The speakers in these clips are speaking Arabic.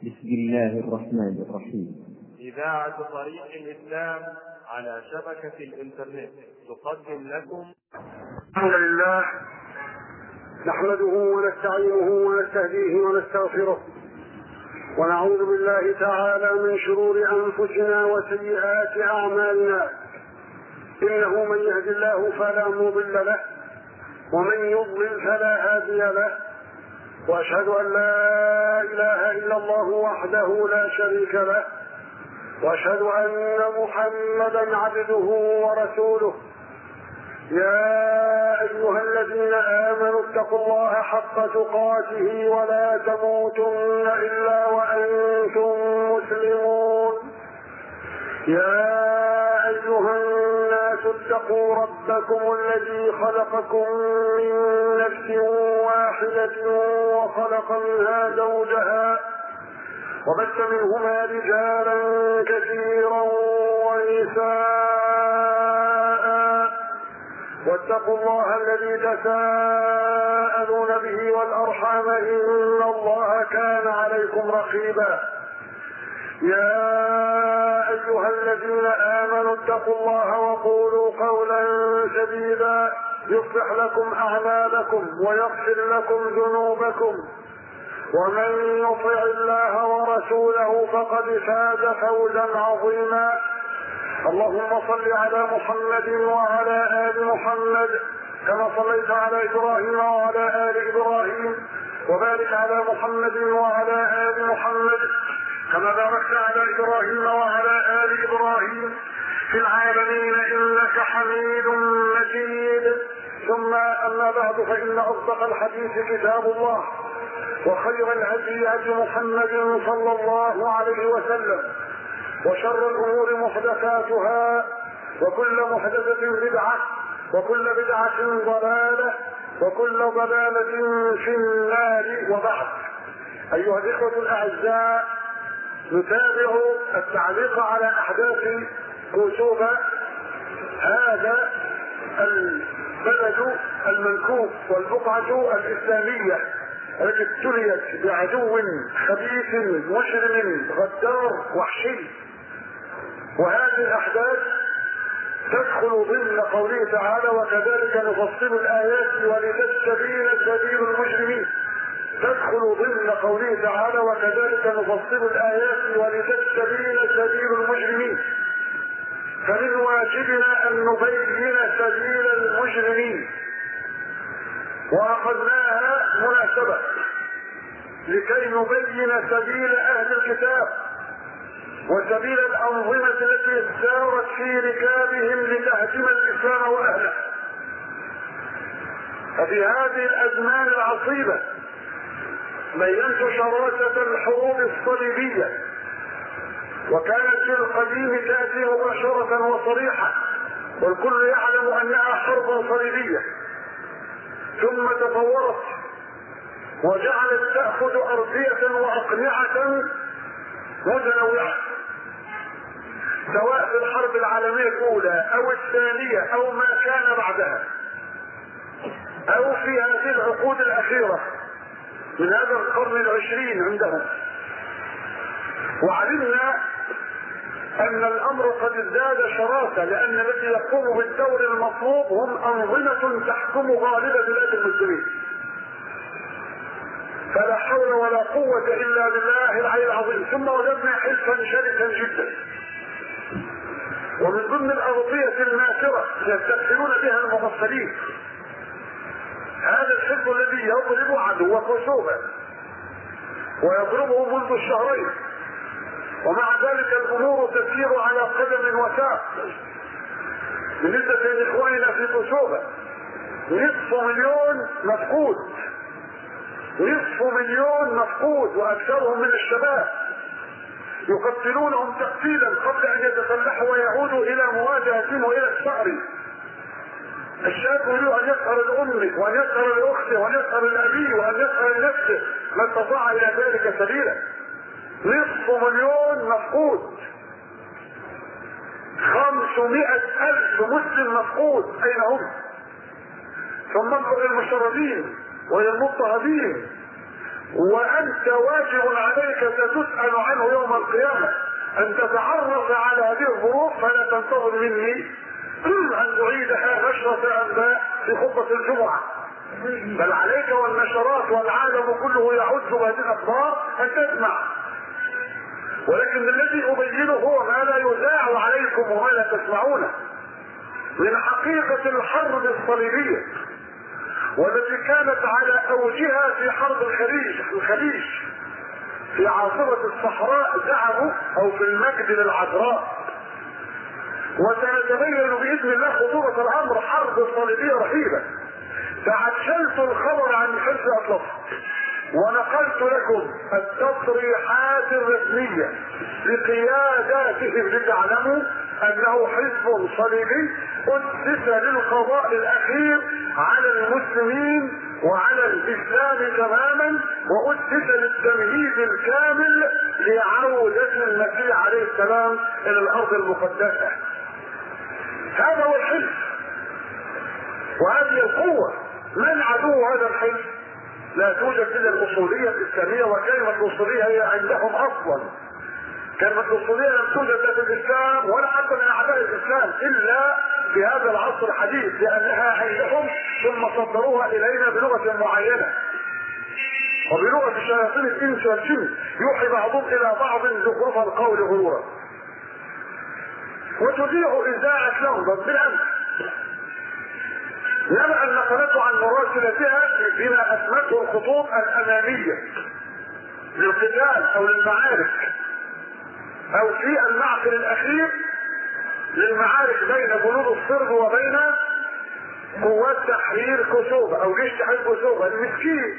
بسم الله الرحمن الرحيم. إذاعة طريق الإسلام على شبكة الإنترنت تقدم لكم. الحمد لله نحمده ونستعينه ونستهديه ونستغفره، ونعوذ بالله تعالى من شرور أنفسنا وسيئات أعمالنا. إنه من يهد الله فلا مضل له، ومن يضلل فلا هادي له، وأشهد أن لا إله إلا الله وحده لا شريك له، وأشهد أن محمدا عبده ورسوله. يا أيها الذين آمنوا اتقوا الله حق تقاته ولا تموتن إلا وأنتم مسلمون. يا أيها الناس اتقوا ربكم الذي خلقكم من نفس واحدة وخلق منها زوجها وبث منهما رجالا كثيرا ونساء، واتقوا الله الذي تساءلون به والأرحام إن الله كان عليكم رقيبا. يا أيها الذين آمنوا اتقوا الله وقولوا قولا سديدا يصلح لكم أعمالكم ويغفر لكم ذنوبكم، ومن يطع الله ورسوله فقد فاز فوزا عظيما. اللهم صل على محمد وعلى آل محمد كما صليت على إبراهيم وعلى آل إبراهيم، وبارك على محمد وعلى آل محمد كما باركت على إبراهيم وعلى آل إبراهيم في العالمين إنك حميد مجيد. ثم أما بعد، فإن أصدق الحديث كتاب الله، وخير الهدي هدي محمد صلى الله عليه وسلم، وشر الأمور محدثاتها، وكل محدثة بدعة، وكل بدعة ضلالة، وكل ضلالة في النار. وبعد، أيها الإخوة الأعزاء، نتابع التعليق على أحداث كوسوفا، هذا البلد المنكوب والبقعة الإسلامية التي ابتليت بعدو خبيث مجرم غدار وحشي. وهذه الأحداث تدخل ضمن قوله تعالى: وكذلك نفصل الآيات ولتستبين سبيل المجرمين. تدخل ضمن قوله تعالى: وكذلك نفصل الآيات ولتستبين سبيل المجرمين. فمن واجبنا أن نبين سبيل المجرمين، وأخذناها مناسبة لكي نبين سبيل أهل الكتاب وسبيل الأنظمة التي سارت في ركابهم لتهدم الإسلام وأهله. ففي هذه الأزمان العصيبة بينت شراسة الحروب الصليبية، وكانت في القديم تأتي مباشرة وصريحة، والكل يعلم أنها حرب صليبية، ثم تطورت وجعلت تأخذ أرضية وأقنعة متنوعة، سواء في الحرب العالمية الأولى أو الثانية أو ما كان بعدها، أو في هذه العقود الأخيرة من هذا القرن العشرين عندهم. وعلمنا أن الأمر قد ازداد شراسة، لأن الذي يقوم بالدور المطلوب هم أنظمة تحكم غالب بلاد المسلمين. فلا حول ولا قوة إلا بالله العلي العظيم. ثم وجدنا حزبا شرسا جدا، ومن ضمن الأغطية الماكرة يستدخلون بها المغفلين هذا الحزب الذي يضرب عدو كوسوفا، ويضربه منذ الشهرين، ومع ذلك الأمور تسير على قدم وساق. بالنسبة لإخواننا في كوسوفا 500,000 مفقود، 500,000 مفقود، وأكثرهم من الشباب، يقتلونهم تقتيلا قبل أن يتسلحوا ويعودوا إلى مواجهتهم وإلى الثأر. الشاب يريد أن يسهر لأمه وأن يسهر لأخته وأن يسهر لأبيه وأن يسهر لنفسه، ما استطاع إلى ذلك سبيلا. 500,000 مفقود، 500,000 مسلم مفقود، أين هم؟ ثم انظر المشردين والمضطهدين وانت واجب عليك ستسأل عنه يوم القيامة ان تتعرف على هذه الظروف، فلا تنتظر مني ان اعيدها نشرة انباء في خطبة الجمعة، بل عليك والنشرات والعالم كله يعد بهذه الاخبار ان تسمع. ولكن الذي ابينه هو ما لا يذاع عليكم وما لا تسمعونه من حقيقة الحرب الصليبية، والتي كانت على اوجها في حرب الخليج في عاصمة الصحراء ذهبوا او في المجد للعذراء. وسنتبين باذن الله خطورة الامر، حرب صليبية رهيبة. تعجلت الخبر عن حزب اطلس ونقلت لكم التصريحات الرسمية لقياداتهم لتعلموا انه حزب صليبي اسس للقضاء الاخير على المسلمين وعلى الاسلام تماما، واسس للتمهيد الكامل لعودة المسيح عليه السلام الى الارض المقدسة. هذا هو الحزب وهذه القوة. من عدو هذا الحزب؟ لا توجد الا الاصولية الاسلامية، وكلمة الاصولية هي عندهم اصلا. كلمة الاصولية لم توجد لا في الاسلام ولا حتى من اعداء الاسلام الا في هذا العصر الحديث، لانها عندهم ثم صدروها الينا بلغة معينة وبلغة شياطين الانس والجن يوحي بعضهم الى بعض زخرف القول غرورا. وتذيع اذاعة لندن بالامس لما ان نقلته عن مراسلتها بما اسمته الخطوط الامامية للقتال او للمعارك او في المعقل الاخير للمعارك بين جنود الصرب وبين قوات تحرير كوسوفا او جيش تحرير كوسوفا المسكين.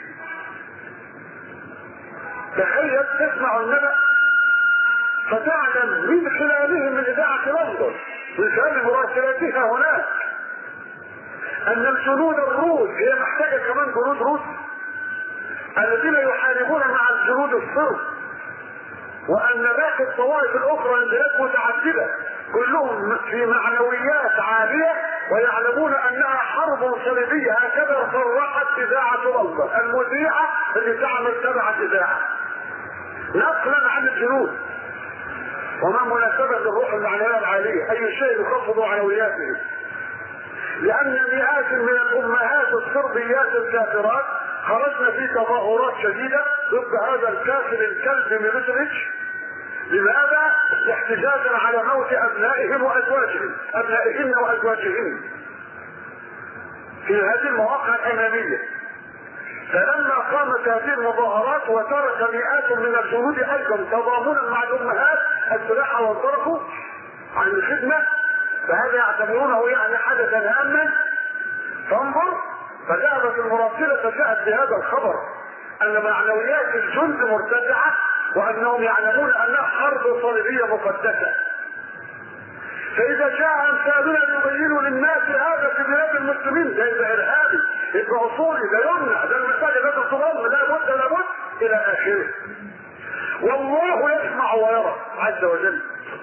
تخيل تسمع النبأ فتعلم من خلالهم من اذاعة لندن من خلال مراسلاتها هناك ان الجنود الروس هي محتاجة كمان جنود روس الذين يحاربون مع الجنود الصرب، وان باقي الطوائف الاخرى البلاد متعددة كلهم في معنويات عالية ويعلمون انها حرب صليبية. هكذا صرحت اذاعة لندن المذيعة التي تعمل تبع الاذاعة نقلا عن الجنود. وما مناسبة الروح المعنوية العالية؟ اي شيء يخفض معنوياتهم، لان مئات من الامهات الصربيات الكافرات خرجنا في تظاهرات شديدة ضد هذا الكافر الكلب ميلوسيفيتش. لماذا؟ احتجاجا على موت ابنائهم وازواجهم، ابنائهن وازواجهن في هذه المواقع الامامية. فلما قامت هذه المظاهرات وترك مئات من الجنود ايضا تضامنا مع الامهات السلاح وانصرفوا عن الخدمة، فهذا يعتبرونه يعني حدثا هاما. فانظر، فذهبت المراسلة فجاءت بهذا الخبر ان معنويات الجند مرتفعة وانهم يعلمون انها حرب صليبية مقدسة. فاذا جاء امثالنا يبينوا للناس هذا في بلاد المسلمين ده يبقى ارهابي، يبقى اصولي، ده يمنع، ده المساجد لا تضم، لا بد الى اخره. والله يسمع ويرى عز وجل.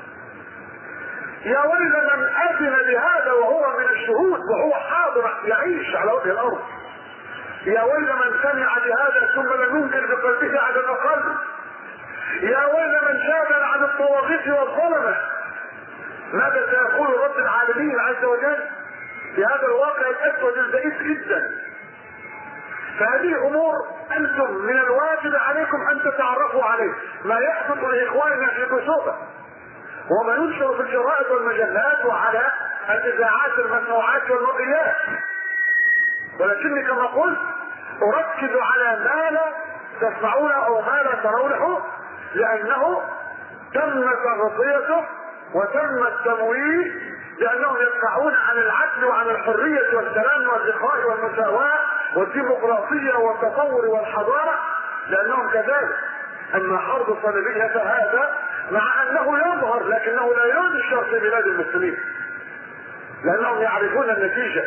يا ويل من اذن بهذا وهو من الشهود وهو حاضر يعيش على وجه الارض. يا ويل من سمع بهذا ثم لم ينكر بقلبه على الاقل. يا ويل من جادل عن الطواغيت والظلمة. ماذا سيقول رب العالمين عز وجل في هذا الواقع الاسود البئيس جدا؟ فهذه امور انتم من الواجب عليكم ان تتعرفوا عليه. ما يحدث لاخواننا في كوسوفا وما ينشر في الجرائد والمجلات وعلى الاذاعات المسموعات والمرئيات، ولكني كما قلت اركز على ما لا تسمعونه او ما لا ترونه، لانه تم تغطيته وتم التمويه، لانهم يدفعون عن العدل وعن الحرية والسلام والإخاء والمساواة والديمقراطية والتطور والحضارة، لانهم كذلك. اما حرب صليبية فهذا مع انه يظهر لكنه لا ينشر في بلاد المسلمين لانهم يعرفون النتيجة.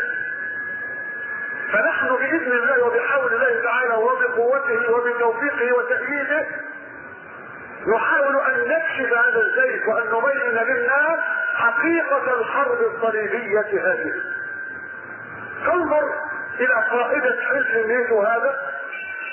فنحن باذن الله وبحول الله تعالى وبقوته وبتوفيقه وتأييده نحاول ان نكشف هذا الزيف وان نبين للناس حقيقة الحرب الصليبية هذه. فانظر الى قائدة حزب الناتو هذا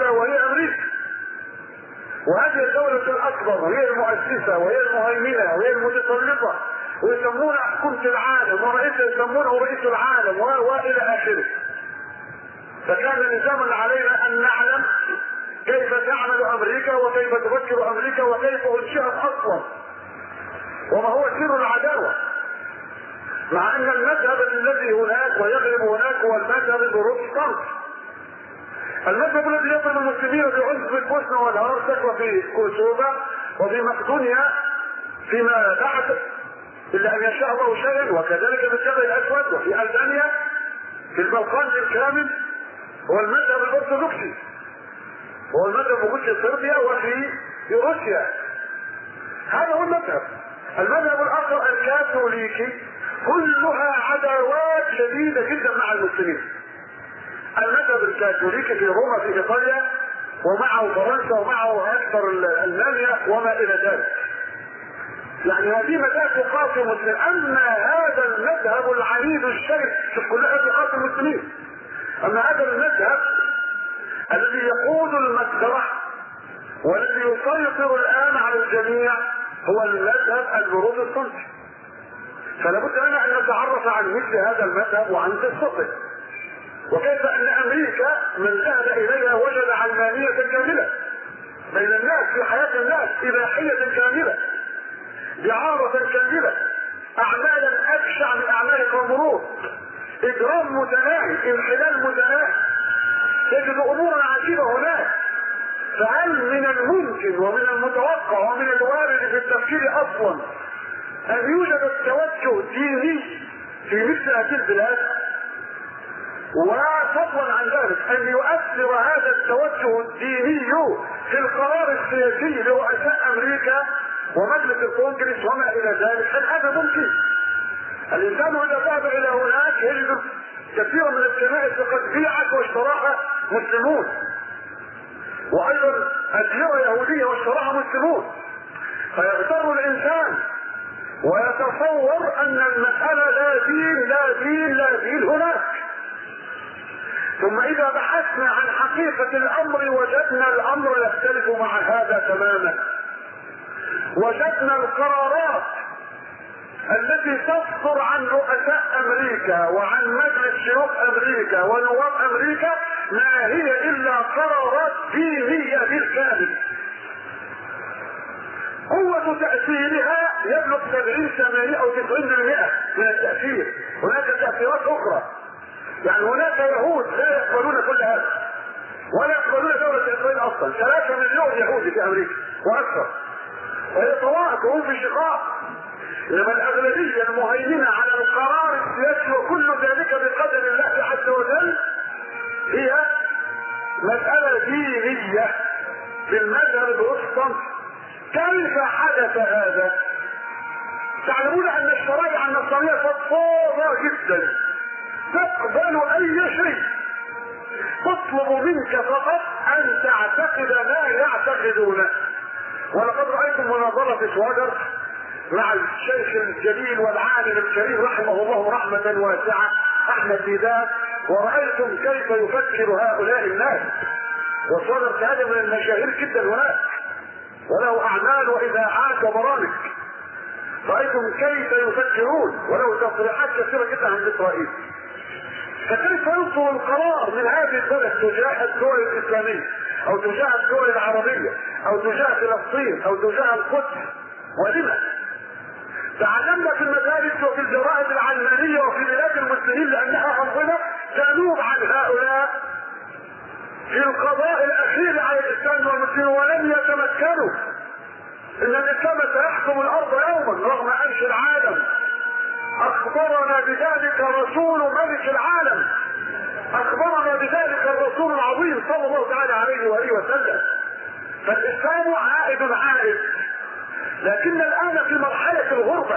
ألا وهي أمريكا. وهذه الدولة الأكبر هي المؤسسة وهي المهيمنة وهي المتسلطة، ويسمون حكومة العالم ورئيسها يسمونه رئيس العالم وإلى آخره. فكان لزاما علينا أن نعلم كيف تعمل أمريكا وكيف تفكر أمريكا وكيف أنشئت أصلا، وما هو سر العداوة. مع أن المذهب الذي هناك ويغلب هناك هو المذهب البروتستانتي، المذهب الذي يضرب المسلمين بعنف في البوسنة والهرسك وفي كوسوفا وفي مقدونيا فيما بعد إلا أن يشاء الله شيئا، وكذلك في الجبل الأسود وفي ألبانيا في البلقان بالكامل، هو المذهب الأرثوذكسي، هو المذهب موجود في صربيا وفي روسيا. هذا هو المذهب. المذهب الآخر الكاثوليكي كلها عداوات شديدة جدا مع المسلمين. المذهب الكاثوليكي في روما في إيطاليا ومعه فرنسا ومعه أكثر ألمانيا وما إلى ذلك. يعني هذه مذاهب تقاتل المسلمين. أما هذا المذهب العنيد الشرس كلها تقاتل المسلمين. أما هذا المذهب الذي يقود المسرح والذي يسيطر الآن على الجميع هو المذهب البروتستانتي. فلا بد لنا أن نتعرف عن مثل هذا المذهب وعن قصته، وكيف أن أمريكا من ذهب إليها وجد علمانية كاملة بين الناس في حياة الناس، إباحية كاملة، دعارة كاملة، أعمالا أبشع من أعمال القمرود، إجرام متناهي، انحلال متناهي، تجد أمورا عجيبة هناك. فهل من الممكن ومن المتوقع ومن الوارد في التفكير أصلا أن يوجد التوجه الديني في مثل هذه البلاد؟ وفضلا عن ذلك أن يؤثر هذا التوجه الديني في القرار السياسي لرؤساء أمريكا ومجلس الكونجرس وما إلى ذلك؟ هل هذا ممكن؟ الإنسان إذا ذهب إلى هناك يجد كثيرا من الكنائس قد بيعت واشتراها مسلمون، وأيضا أديرة يهودية واشتراها مسلمون، فيغتر الإنسان ويتصور أن المسألة لا دين لا دين لا دين هناك. ثم إذا بحثنا عن حقيقة الأمر وجدنا الأمر يختلف مع هذا تماما. وجدنا القرارات التي تصدر عن رؤساء أمريكا وعن مجلس شيوخ أمريكا ونواب أمريكا ما هي إلا قرارات دينية بالكامل. قوة تأثيرها يبلغ 70 80 أو 90% من التأثير. هناك تأثيرات أخرى، يعني هناك يهود لا يقبلون كل هذا ولا يقبلون دولة إسرائيل أصلا. 3 مليون يهودي في أمريكا وأكثر، وهي طوائف وهم في شقاق. إنما الأغلبية المهيمنة على القرار السياسي وكل ذلك بقدر الله عز وجل هي مسألة دينية في المذهب البروتستانتي. كيف حدث هذا؟ تعلمون أن الشرائع النصرانية فضفاضة جدا، تقبل أي شيء، تطلب منك فقط أن تعتقد ما يعتقدونه. ولقد رأيتم مناظرة سوادر مع الشيخ الجليل والعالم الكريم رحمه الله رحمة واسعة أحمد ديدات، ورأيتم كيف يفكر هؤلاء الناس. وسوادر كهذا من المشاهير جدا هناك، وله أعمال وإذاعات وبرامج. رأيتم كيف يفكرون، وله تصريحات كثيرة جدا عن إسرائيل. فكيف يصدر القرار من هذه البلد تجاه الدول الإسلامية أو تجاه الدول العربية أو تجاه فلسطين أو تجاه القدس؟ ولما؟ تعلمنا في المدارس وفي الجرائد العلمانية وفي بلاد المسلمين لأنها أنظمة تنوب عن هؤلاء في القضاء الأخير على الإسلام والمسلمين ولم يتمكنوا. إن الإسلام سيحكم الأرض يوما رغم أنش العالم. أخبرنا بذلك رسول ملك العالم، أخبرنا بذلك الرسول العظيم صلى الله تعالى عليه وآله وسلم. فالإسلام عائد، لكن الآن في مرحلة الغربة،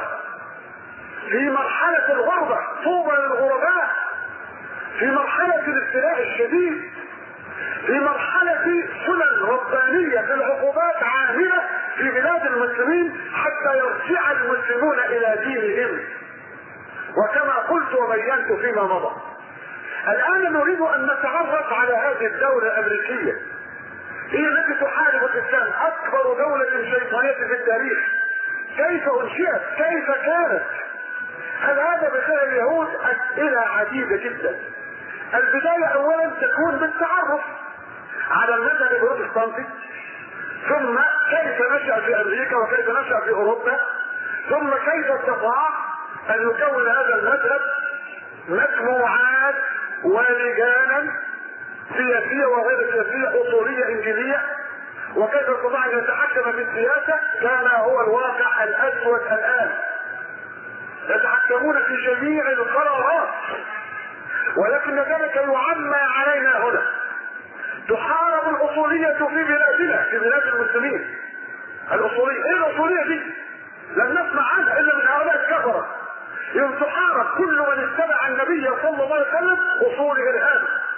في مرحلة الغربة، طوبى للغرباء، في مرحلة الابتلاء الشديد، في مرحلة سنن ربانية في العقوبات عاملة في بلاد المسلمين حتى يرجع المسلمون إلى دينهم. وكما قلت وبينت فيما مضى، الآن نريد أن نتعرف على هذه الدولة الأمريكية هي التي تحارب الاسلام، اكبر دولة شيطانية في التاريخ. كيف انشئت؟ كيف كانت؟ هل هذا بسبب اليهود؟ اسئلة عديدة جدا. البداية اولا تكون بالتعرف على المذهب البروتستانتي، ثم كيف نشأ في امريكا وكيف نشأ في اوروبا، ثم كيف استطاع ان يكون هذا المذهب مجموعات ولجانا سياسية وغير سياسية، اصولية انجيلية، وكيف استطاع ان يتحكم في السياسة كما هو الواقع الاسود الان. يتحكمون في جميع القرارات، ولكن ذلك يعمى علينا هنا. تحارب الاصولية في بلادنا، في بلاد المسلمين. الاصولية، ايه الاصولية دي؟ لم نسمع عنها الا من هؤلاء الكفرة. يوم تحارب كل من اتبع النبي صلى الله عليه وسلم اصول ارهاب.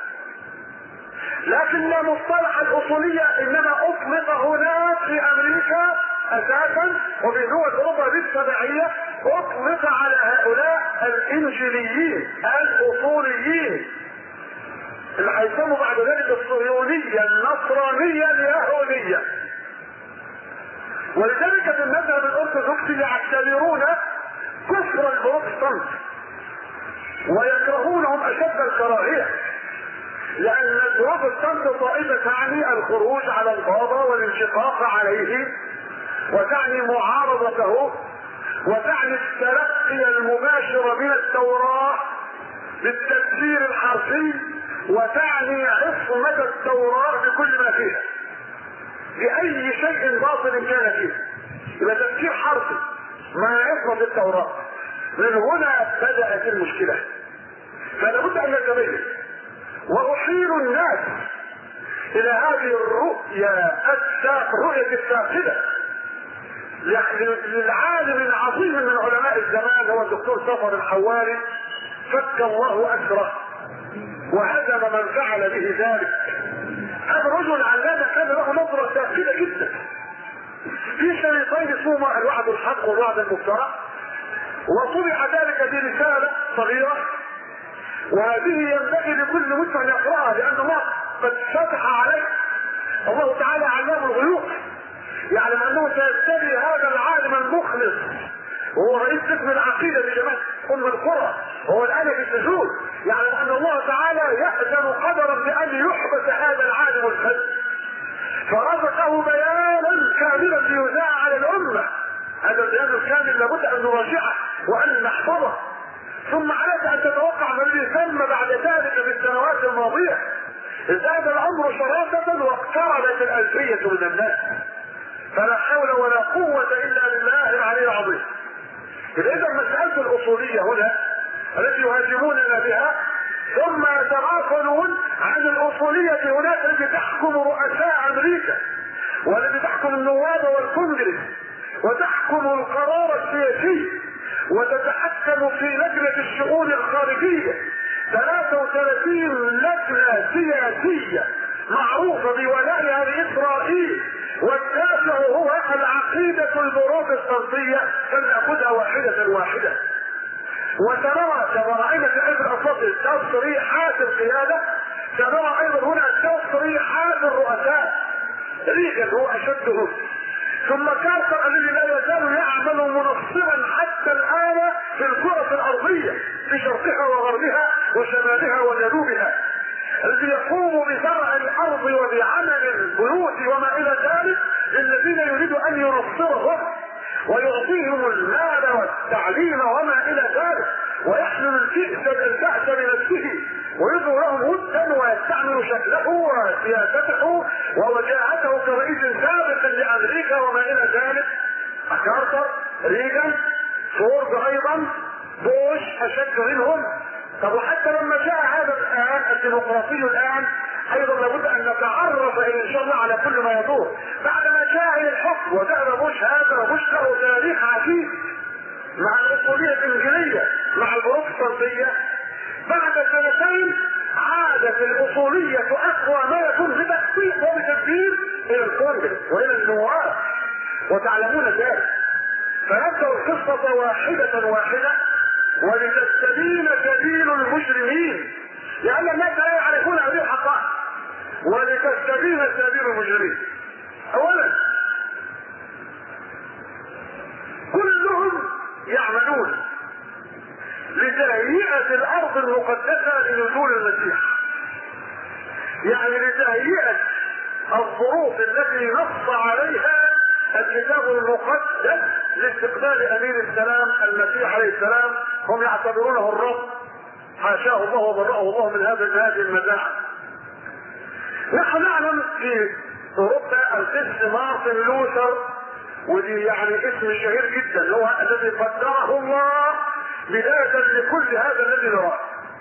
لكن مصطلح الاصولية انما اطلق هناك في امريكا اساسا، وفي دول اوروبا بالتبعية اطلق على هؤلاء الانجيليين الاصوليين اللي هيسموا بعد ذلك الصهيونية النصرانية اليهودية. ولذلك في المذهب الارثوذكسي يعتبرون كفر البروتستانت ويكرهونهم اشد الكراهية، لان البروتستانت طائفة تعني الخروج على البابا والانشقاق عليه، وتعني معارضته، وتعني التلقي المباشر من التوراة بالتفسير الحرفي، وتعني عصمة التوراة بكل ما فيها بأي شيء باطل كان فيه. يبقى تفسير حرفي مع عصمة التوراة. من هنا بدأت المشكلة. فلا بد أن نتبين وأحيل الناس إلى هذه الرؤية الساخنة للعالم العظيم من علماء الزمان هو الدكتور صفر الحواري، فك الله أسره وهزم من فعل به ذلك. هذا الرجل علامة كان له نظرة ساخنة جدا في شريطين اسمهما الوعد الحق والوعد المفترى، وطبع ذلك برسالة صغيرة، وهذه ينبغي لكل مسلم ان يقرأها، لأن الله قد فتح عليه. الله تعالى علام الغيوب، يعلم انه سيبتلي هذا العالم المخلص وهو رئيس قسم العقيدة لجماعة ام القرى، وهو الان في السجود، يعلم ان الله تعالى يأذن قدرا بان يحبس هذا العالم الخلق، فرزقه بيانا كاملا ليذاع على الامة. هذا البيان الكامل لابد ان نراجعه وان نحفظه. ثم عليك ان تتوقع ما الذي تم بعد ذلك في السنوات الماضية. ازداد الامر شراسة واقتربت الالفية من الناس، فلا حول ولا قوة الا بالله العلي العظيم. اذا مسألة الاصولية هنا التي يهاجموننا بها، ثم يتغافلون عن الاصولية هناك التي تحكم رؤساء امريكا، والتي تحكم النواب والكونجرس، وتحكم القرار السياسي، وتتحكم في لجنة الشؤون الخارجية. 33 لجنة سياسية معروفة بولائها لإسرائيل، والتاسع هو العقيدة البروتستانتية، فلنأخذها واحدة واحدة. وسنرى كما رأينا في حزب الأساطير تصريحات القيادة، سنرى أيضا هنا تصريحات الرؤساء. ريغان هو أشدهم، ثم كارتر الذي لا يزال يعمل منصبا حتى الآن في الكرة الأرضية في شرقها وغربها وشمالها وجنوبها، الذي يقوم بزرع الأرض وبعمل البيوت وما إلى ذلك للذين يريد أن ينصرهم ويعطيهم المال والتعليم وما إلى ذلك، ويحمل البأس بنفسه ويظهر لهم ودا ويستعمل شكله وسياسته ووجاهته كرئيس سابق لأمريكا وما إلى ذلك. كارتر، ريغان، فورد أيضا، بوش أشد منهم. طب وحتى لما جاء هذا الآن الديمقراطي الآن أيضا لابد أن نتعرف إن شاء الله على كل ما يدور. بعدما جاء إلى الحكم وذهب بوش هذا، وبوش له تاريخ عجيب مع الأصولية الإنجيلية مع البروتستانتية، بعد سنتين عادت الأصولية أقوى ما يكون بتخطيط وبتدبير إلى الكونجرس وإلى النواب، وتعلمون ذلك. فنبدأ القصة واحدة واحدة ولتستبين سبيل المجرمين، لأن الناس لا يعرفون هذه الحقائق، ولتستبين سبيل المجرمين. اولا كلهم يعملون لتهيئة الارض المقدسة لنزول المسيح، يعني لتهيئة الظروف التي نص عليها الكتاب المقدس لاستقبال امين السلام المسيح عليه السلام. هم يعتبرونه الرب، حاشاه الله وبرأه الله من هذه المزاعم. نحن نعلم في اوروبا القس مارتن لوثر، ودي يعني اسم شهير جدا، هو الذي قدره الله بداية لكل هذا الذي نراه.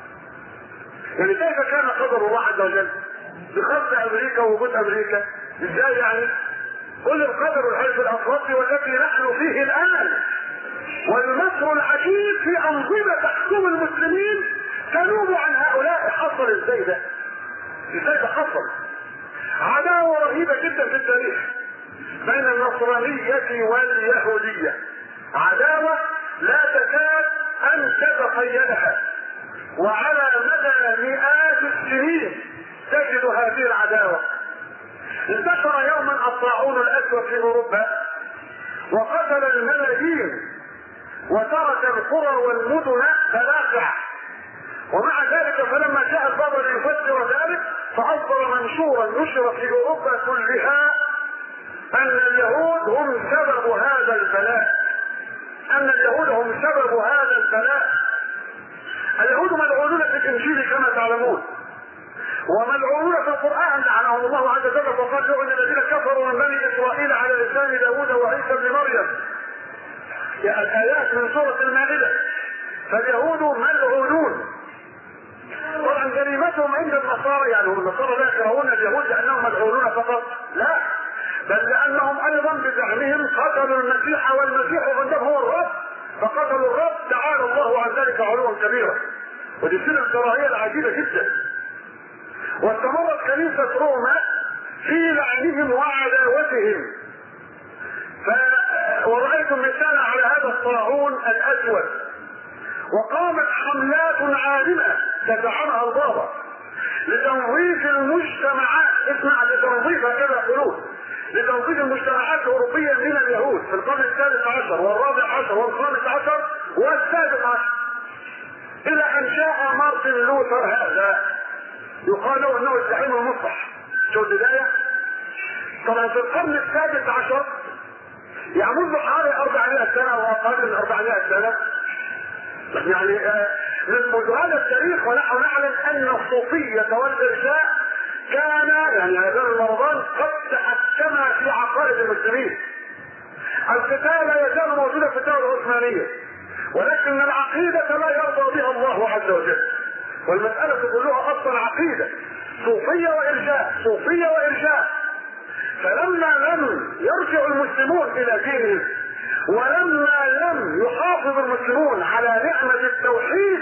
يعني كيف كان قدر الله عز وجل بخلق امريكا ووجود امريكا؟ ازاي يعني؟ قل القدر الحلف الاطلسي والذي نحن فيه الان، والمكر العجيب في انظمه تحكم المسلمين تنوب عن هؤلاء. حصل ازاي ده؟ ازاي ده حصل؟ عداوه رهيبه جدا في التاريخ بين النصرانيه واليهوديه، عداوه لا تكاد ان تتخيلها، وعلى مدى مئات السنين تجد هذه العداوه. انتشر يوما الطاعون الاسود في اوروبا وقتل الملايين وترك القرى والمدن تلاقع، ومع ذلك فلما جاء البابا ليفسر ذلك فاصدر منشورا نشر في اوروبا كلها ان اليهود هم سبب هذا البلاء، ان اليهود هم سبب هذا البلاء. اليهود ملعونون في الانجيل كما تعلمون، وملعونون في القرآن لعنهم الله عز وجل، وقال لعن الذين كفروا من بني إسرائيل على لسان داوود وعيسى بن مريم. الآيات من سورة المائدة. فاليهود ملعونون. طبعا جريمتهم عند النصارى، يعني هم النصارى لا يكرهون اليهود لأنهم ملعونون فقط، لا، بل لأنهم أيضا بزعمهم قتلوا المسيح، والمسيح عندهم هو الرب، فقتلوا الرب تعالى الله عن ذلك علوا كبيرا. ودي سنة الكراهية العجيبة جدا. واستمرت كنيسة روما في لعنهم وعداوتهم. ورأيتم مثالا على هذا الطاعون الأسود. وقامت حملات عارمة تدعمها البابا لتنظيف المجتمعات، اسمع، لتنظيف هكذا يقولون، لتنظيف المجتمعات الأوروبية من اليهود في القرن الثالث عشر والرابع عشر والخامس عشر والسادس عشر، إلى أن جاء مارتن لوثر هذا يقال له انه الزعيم المصلح. شو البداية؟ طبعا في القرن السادس عشر، يعني منذ حوالي 400 سنة او اقل من 400 سنة، يعني منذ هذا التاريخ ونحن نعلم ان الصوفية والارجاء كان يعني هذان المرضان قد تحكما في عقائد المسلمين. القتال لا يزال موجودا في الدولة العثمانية، ولكن العقيدة لا يرضى بها الله عز وجل، والمسألة كلها أصلا عقيدة صوفية وإرجاء، صوفية وإرجاء. فلما لم يرجع المسلمون إلى دينهم، ولما لم يحافظ المسلمون على نعمة التوحيد،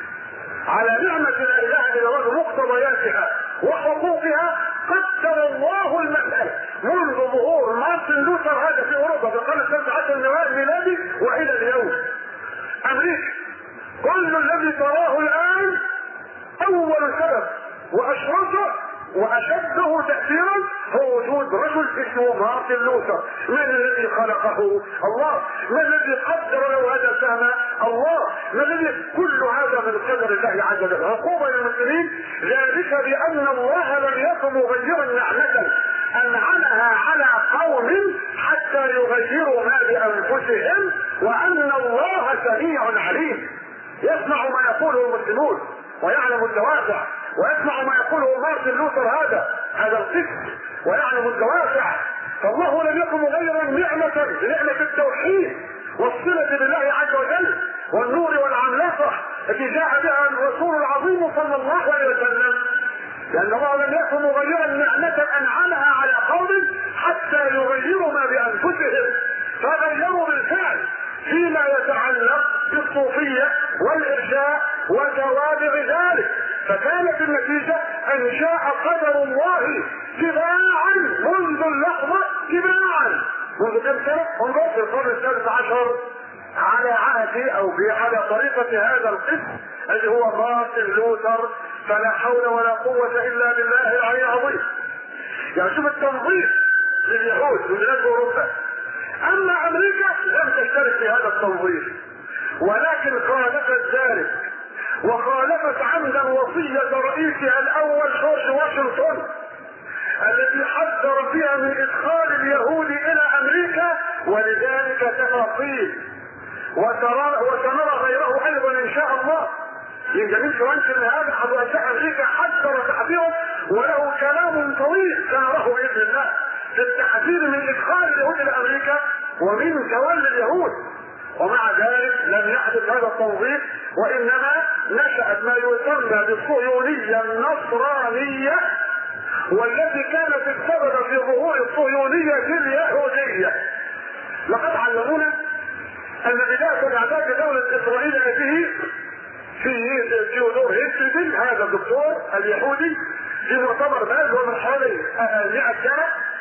على نعمة لا إله إلا الله بمقتضياتها وحقوقها، قدر الله المسألة منذ ظهور مارتن لوثر هذا في أوروبا في القرن الثالث عشر الميلادي وإلى اليوم. أمريكا كل الذي تراه الآن اول سبب واشرفه واشده تأثيرا هو وجود رجل اسمه مارتن لوثر. من الذي خلقه؟ الله. من الذي قدر له هذا الفهم؟ الله. من الذي كل هذا من قدر الله عز وجل. عقوبة للمسلمين ذلك بان الله لم يكن مغيرا نعمة انعمها على قوم حتى يغيروا ما بانفسهم، وان الله سميع عليم يسمع ما يقوله المسلمون ويعلم الدوافع، ويسمع ما يقوله مارتن لوثر هذا القسم ويعلم الدوافع. فالله لم يكن مغيرا نعمة التوحيد والصلة بالله عز وجل والنور والعملاقة التي جاء بها الرسول العظيم صلى الله عليه وسلم، لأن الله لم يكن مغيرا نعمة أنعمها على قوم حتى يغيروا ما بأنفسهم، فغيروا بالفعل فيما يتعلق بالصوفية والإرجاء وتوابع ذلك. فكانت النتيجة أن جاء قدر الله تباعا منذ اللحظة، تباعا منذ كم سنة؟ انظر في القرن الثالث عشر على عهد أو على طريقة هذا القسم الذي هو مارتن لوثر فلا حول ولا قوة إلا بالله العلي العظيم. يعني شوف التنظيف لليهود وبلاد أوروبا. أما أمريكا لم تشترك في هذا التنظيف، ولكن خالفت ذلك، وخالفت عمدا وصية رئيسها الأول جورج واشنطن الذي حذر فيها من إدخال اليهود إلى أمريكا، ولذلك تفاصيل وسنرى غيره أيضا إن شاء الله. من جميل فرنسا هذا أحد رؤساء أمريكا حذر تحذيره، وله كلام طويل سنراه بإذن الله في التحذير من إدخال اليهود إلى أمريكا ومن تولي اليهود. ومع ذلك لم يحدث هذا التوظيف، وإنما نشأت ما يسمى بالصهيونية النصرانية، والتي كانت السبب في ظهور الصهيونية اليهودية. لقد علمونا أن بداية الإعداد لدولة إسرائيل هذه في تيودور هيستلفيلد هذا الدكتور اليهودي في مؤتمر باز، ومن حوالي 100 سنة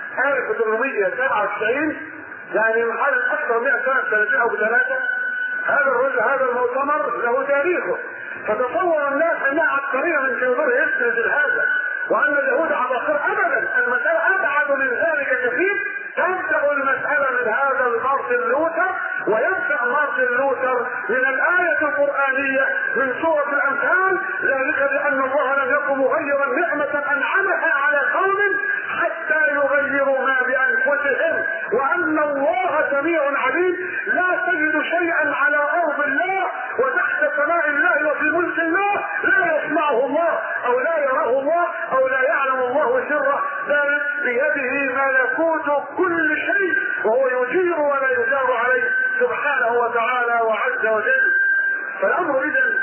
1897، يعني من حوالي أكثر 100 سنة، سنتين أو ثلاثة. هذا الرجل هذا المؤتمر له تاريخه، فتصور الناس أنها عبقرية من تيودور هيستلفيلد هذا، وأن اليهود عباقرة. أبدا، المسألة أبعد من ذلك كثير. تبدأ المسألة من هذا مارتن لوثر، ويبدأ مارتن لوثر من الآية القرآنية من سورة الأنفال، ذلك بأن الله لم يكن مغيرا نعمة أنعمها على قوم حتى يغيروا ما بأنفسهم، وأن الله سميع عليم. لا تجد شيئا على أرض الله وتحت سماء الله وفي ملك الله لا يسمعه الله أو لا يراه الله أو لا يعلم الله سره، بل بيده ملكوت كل شيء، وهو يجير ولا يجار عليه سبحانه وتعالى وعز وجل. فالأمر إذن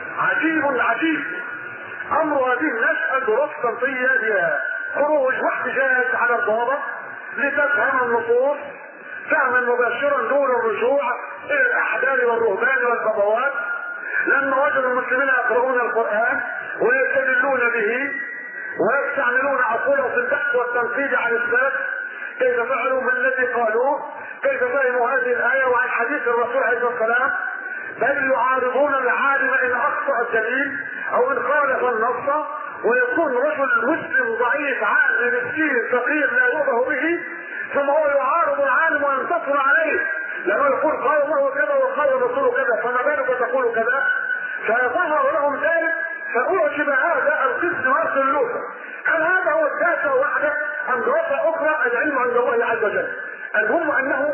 عجيب. أمر هذه النشأة القسطنطينية بها خروج واحتجاج على الضوابط لتفهم النصوص فهما مباشرا دون الرجوع إلى الأحبار والرهبان والبابوات، لأن وجد المسلمين يقرؤون القرآن ويستدلون به ويستعملون عقولهم في البحث والتنفيذ عن السلف، كيف فعلوا من الذي قالوه، كيف فهموا هذه الآية وعن حديث الرسول عليه الصلاة والسلام، بل يعارضون العالم إن أخطأ الدليل أو إن خالف النص، ويكون رجل مسلم ضعيف عالم مسكين فقير لا يؤبه به، ثم هو يعارض العالم وينتصر عليه، لأنه يقول قال الله كذا وقال الرسول كذا، فما بالك تقول كذا؟ فظهر لهم ذلك، فأعجب هذا القسم مارتن لوثر. هل هذا هو الدافع وحده أم دراسة أخرى؟ العلم عند الله عز وجل. المهم أنه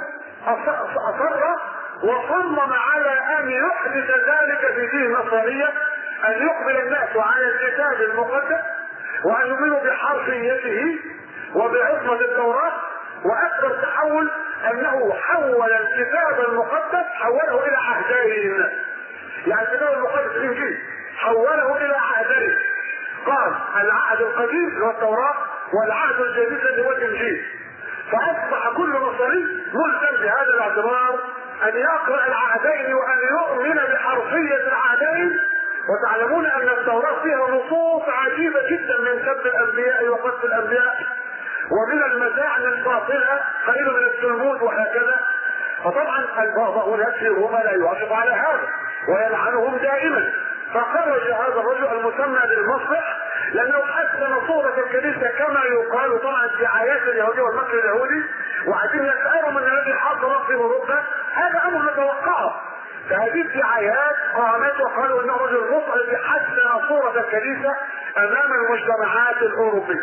أصر وصمم على أن يحدث ذلك في دين النصرانية، أن يقبل الناس على الكتاب المقدس وأن يؤمنوا بحرفيته وبعصمة التوراة. وأكبر تحول أنه حول الكتاب المقدس، حوله إلى عهدين. يعني الكتاب المقدس الإنجيل حوله إلى عهدين، قال العهد القديم اللي هو التوراة والعهد الجديد اللي هو الإنجيل. فأصبح كل نصري ملزم بهذا الاعتبار أن يقرأ العهدين وأن يؤمن بحرفية العهدين. وتعلمون أن التوراة فيها نصوص عجيبة جدا من سب الأنبياء وقتل الأنبياء، ومن المزاعم الباطلة قليل من التلمود وهكذا. فطبعا البعض هما لا يوافق على هذا ويلعنهم دائما. فخرج هذا الرجل المسمى بالمصلح لأنه حسن صورة الكنيسة كما يقال، طبعا دعايات اليهودية والمكر اليهودي، وعايزين يسألوا من الذي حصل في أوروبا. هذا أمر نتوقعه. فهذه الدعايات قامت وقالوا انه رجل مصلح حسن صورة الكنيسة امام المجتمعات الاوروبية.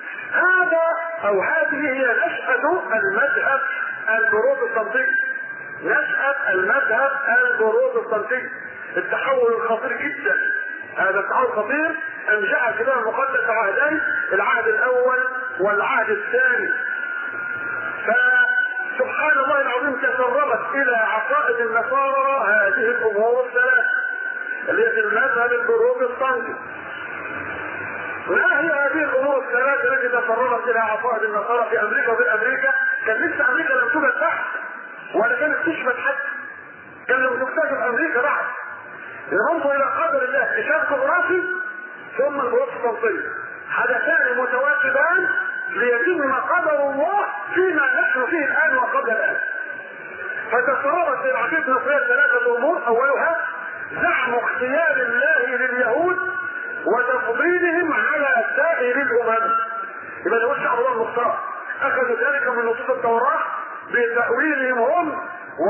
هذه هي نشأة المذهب البروتستانتي. نشأة المذهب البروتستانتي، التحول الخطير جدا. هذا التحول الخطير ان جاء الكتاب المقدس عهدين، العهد الاول والعهد الثاني. سبحان الله العظيم تسربت الى عقائد النصارى هذه الامور الثلاث اللي هي في المذهب البروتستانتي. ما هي هذه الامور الثلاث التي تسربت الى عقائد النصارى في امريكا وفي امريكا؟ كان لسه امريكا لم توجد بعد ولا كانت تشمت حتى، كان لم تكتشف امريكا بعد. ننظر الى قدر الله، اكتشاف جغرافي ثم البروتستانتيه، حدثان متواكبان ليتم قدر الله فيما نحن فيه الان وقبل الان. فتسربت للعقيدة النصرانية ثلاثة امور. اولها زعم اختيار الله لليهود وتفضيلهم على سائر الامم. يبقى ده شعب الله المختار اخذوا ذلك من نصوص التوراه بتاويلهم هم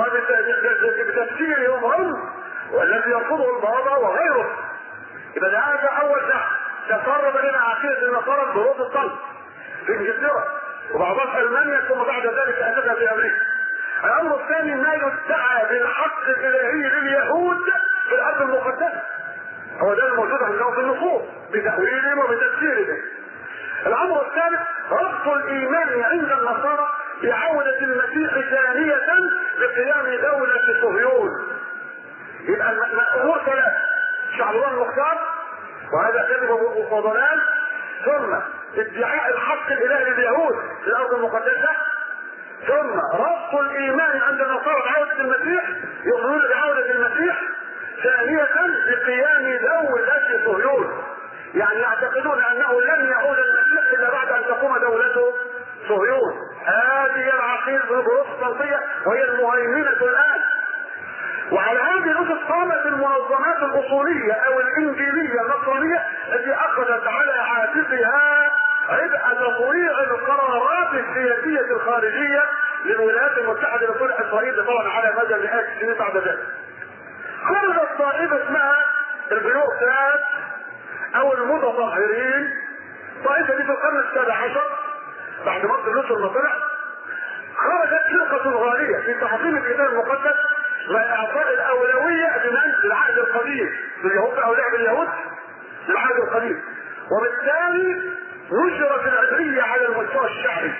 وبتفسيرهم هم، والذي يرفضه البابا وغيره. يبقى هذا اول تسرب لنا عقيده النصارى بروض الطلب في انجلترا وبعضها في المانيا، ثم بعد ذلك اسسها في امريكا. الامر الثاني ما يدعى بالحق الالهي لليهود في الارض المقدسه، هو ده الموجود عندهم في النصوص بتاويلهم وبتفسيرهم. الامر الثالث رفض الايمان عند النصارى بعودة المسيح ثانية لقيام دولة صهيون. يبقى الامور ثلاث: شعب الله المختار، وهذا كذب وضلال، ثم ادعاء الحق الالهي لليهود في الارض المقدسة، ثم رفض الايمان عند النصارى بعودة المسيح، يؤمنون بعودة المسيح ثانية لقيام دولة صهيون، يعني يعتقدون انه لن يعود المسيح الا بعد ان تقوم دولته صهيون. هذه العقيدة البروتستانتية وهي المهيمنة الان. وعلى هذه الاسس قامت المنظمات الاصولية او الانجيلية النصرانية التي اخذت على عاتقها عبء تطويع القرارات السياسية الخارجية للولايات المتحدة لصالح اسرائيل طبعا على مدى مئات السنين بعد ذلك. خرجت طائفة اسمها البيروقراط او المتظاهرين. طائفة دي في القرن السابع عشر بعد مارتن لوثر ما طلع، خرجت فرقة غالية في تحطيم الكتاب المقدس واعطاء الاولوية بمن العهد القديم باليهود او لعب اليهود العهد القديم، وبالتالي نشرت العبرية على المستوى الشعبي.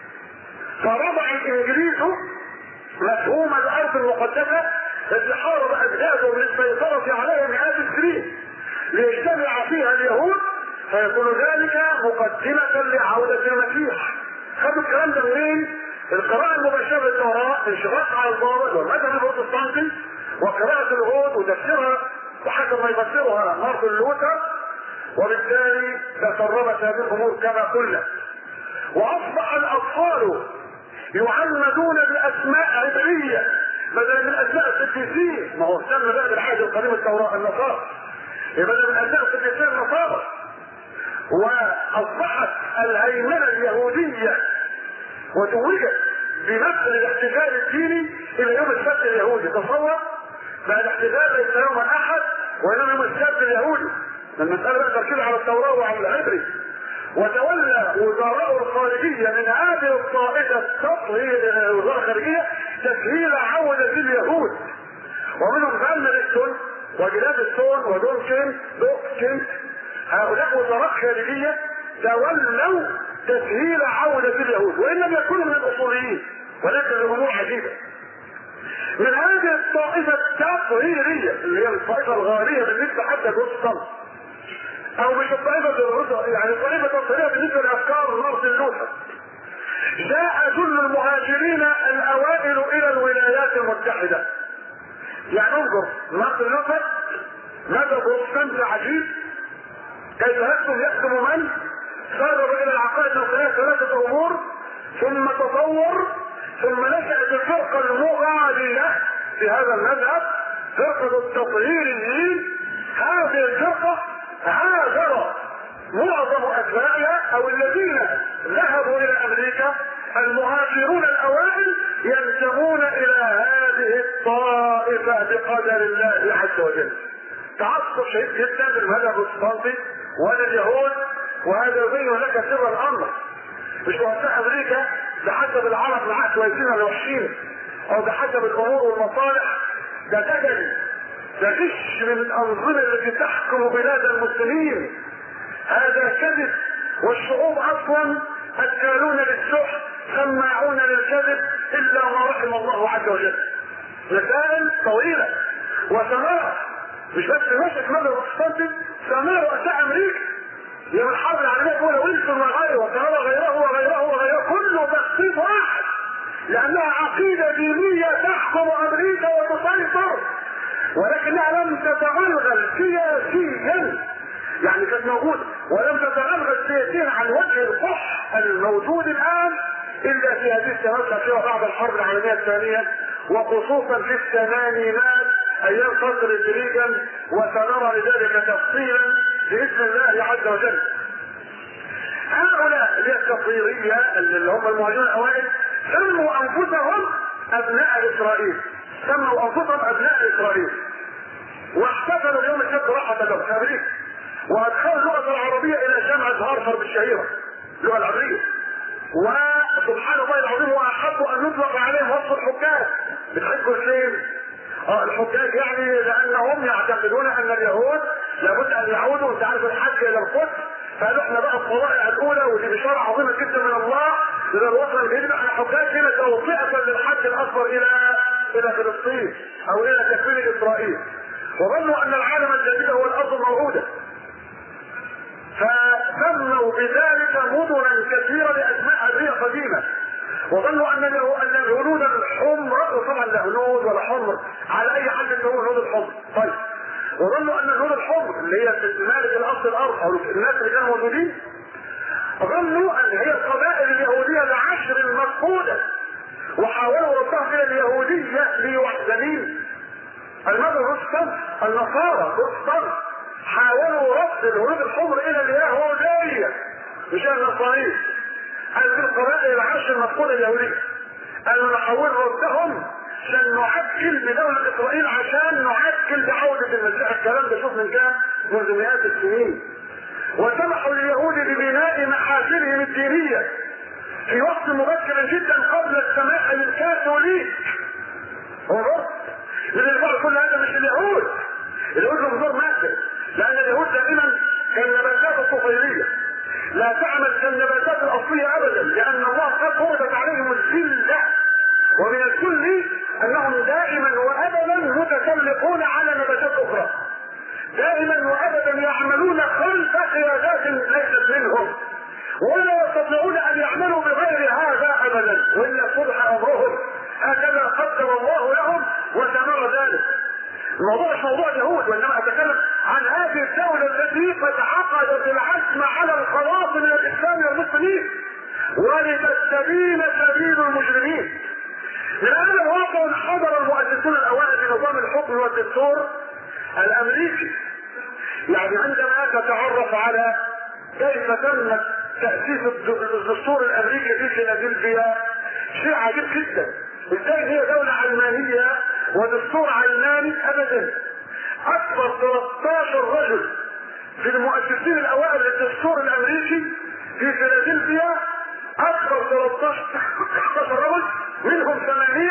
فرضع الانجليز مفهوم الارض المقدسة التي حارب اجدادهم للسيطرة عليها مئات السنين ليجتمع فيها اليهود، فيكون ذلك مقدمة لعودة المسيح. خدوا الكلام ده منين؟ القراءة المباشرة للتوراة، انشراح على البابا والمذهب البروتستانتي، وقراءة العهود وتفسيرها وحسب ما يفسرها مارتن لوثر، وبالتالي تسربت هذه الامور كما قلنا. واصبح الاطفال يعمدون باسماء عبرية بدلا من اسماء القديسين، ما هو اهتم بقى بالعهد القديم التوراة النصارى، بدلا من اسماء القديسين النصارى. واصبحت الهيمنة اليهودية وتوجد بنفس الاحتفال الديني الى يوم السبت اليهودي. تصور بقى الاحتفال ليس يوم الاحد وانما يوم السبت اليهودي. المسألة بقى تركيز على التوراة وعلى العبري. وتولى وزراء الخارجية من هذه الطائفة وزارة الخارجية تسهيل عودة اليهود، ومنهم فالمريكتون وجلادستون ودوكسين. هؤلاء وزراء خارجية تولوا تسهيل عودة اليهود وإن لم يكونوا من الأصوليين، ولكن الأمور عجيبة. من هذه الطائفة التطهيرية اللي هي الطائفة الغالية بالنسبة حتى للبروتستانت، أو مش الطائفة يعني الطائفة التطهيرية بالنسبة لأفكار مارتن لوثر، جاء كل المهاجرين الأوائل إلى الولايات المتحدة. يعني انظر مارتن لوثر ماذا بروتستانت عجيب، كيف يخدم من سرب الى العقائد النصرانية ثلاثة امور، ثم تطور، ثم نشأت الفرقة المغالية في هذا المذهب، فرقة التطهيريين. هذه الفرقة هاجر معظم اتباعها او الذين ذهبوا الى امريكا المهاجرون الاوائل ينتمون الى هذه الطائفة بقدر الله عز وجل. تعصب شديد جدا للمذهب البروتستانتي ولليهود، وهذا يبين لك سر الامر. مش رؤساء امريكا بحسب العرب معاه كويسين ولا وحشين، او بحسب الامور والمصالح، ده تجري، ده غش من الانظمه التي تحكم بلاد المسلمين. هذا كذب، والشعوب اصلا اكالون للسحت سماعون للكذب الا ما رحم الله عز وجل. مسائل طويله وسماع، مش بس مشت مدى البروتستانتي، سماع رؤساء امريكا يوم الحرب العالميه الاولى ويلسون وغيره وكهرباء وغيره كله تخطيط واحد، لانها عقيده دينيه تحكم امريكا وتسيطر، ولكنها لم تتغلغل سياسيا، يعني كانت موجوده ولم تتغلغل سياسيا عن وجه الفحش الموجود الان الا في هذه السنوات الاخيره بعد الحرب العالميه الثانيه، وخصوصا في الثمانينات ايام فتره ريغان، وسنرى لذلك تفصيلا باسم الله عز وجل. هؤلاء التصويرية اللي هم المهاجرون الاوائل سموا انفسهم ابناء اسرائيل، سموا انفسهم ابناء اسرائيل، واحتفلوا يوم السبت راحة لهم في امريكا، وادخلوا اللغة العربية الى جامعة هارفارد الشهيرة، اللغة العبرية. وسبحان الله العظيم واحبوا ان يطلق عليهم وصف الحجاج. بتحبوا السين؟ الحجاج يعني لانهم يعتقدون ان اليهود لابد ان يعودوا، انت عارف الحج الى القدس، فقالوا احنا بقى الطوائع الاولى ودي بشاره عظيمه جدا من الله الى الوطن الجديد، احنا حجاج هنا توطئه للحج الاكبر الى فلسطين او الى تكوين اسرائيل، وظنوا ان العالم الجديد هو الارض الموعوده، فسموا بذلك مدنا كثيره لاسماء عبريه قديمه، وظنوا ان الهنود الحمر، طبعا لا هنود ولا حمر على اي حد اللي هو الهنود الحمر، طيب، وظنوا ان الهنود الحمر اللي هي مالك الاصل الارض او الناس اللي كانوا موجودين، ظنوا ان هي القبائل اليهوديه العشر المفقوده، وحاولوا ردها الى اليهوديه ليوحدين المذهب الروتستانت، النصارى الروتستانت حاولوا رد الهنود الحمر الى اليهوديه مش النصارى. هذه القبائل العشر المفقوده اليهوديه قالوا نحاول ردهم عشان نعجل بدولة اسرائيل، عشان نعجل بعودة المسيح. الكلام ده شوف من كام؟ منذ مئات السنين. وسمحوا لليهود ببناء محافلهم الدينية في وقت مبكر جدا قبل السماح للكاثوليك. انظر، للبعض كل هذا مش اليهود، اليهود لهم دور مادة، لان اليهود دائما كالنباتات الطفيلية لا تعمل كالنباتات الاصلية ابدا، لان الله قد فرضت عليهم الذلة، ومن الذل انهم دائما وابدا متسلقون على نباتات اخرى، دائما وابدا يعملون خلف قيادات ليست منهم، ولا يستطيعون ان يعملوا بغير هذا ابدا، والا صلح امرهم، هكذا قدر الله لهم وتمر ذلك. الموضوع مش موضوع اليهود، وانما اتكلم عن هذه الدولة التي قد عقدت العزم على الخلاص من الاسلام والمسلمين ولتستبين سبيل المجرمين. من هذا الواقع انحدر المؤسسون الاوائل لنظام الحكم والدستور الامريكي. يعني عندما تتعرف على كيف تم تأسيس الدستور الامريكي في فيلادلفيا شيء عجيب جدا. ازاي هي دولة علمانية ودستور علماني ابدا؟ اكبر 13 رجل في المؤسسين الاوائل للدستور الامريكي في فيلادلفيا، اكبر 13 رجل منهم 8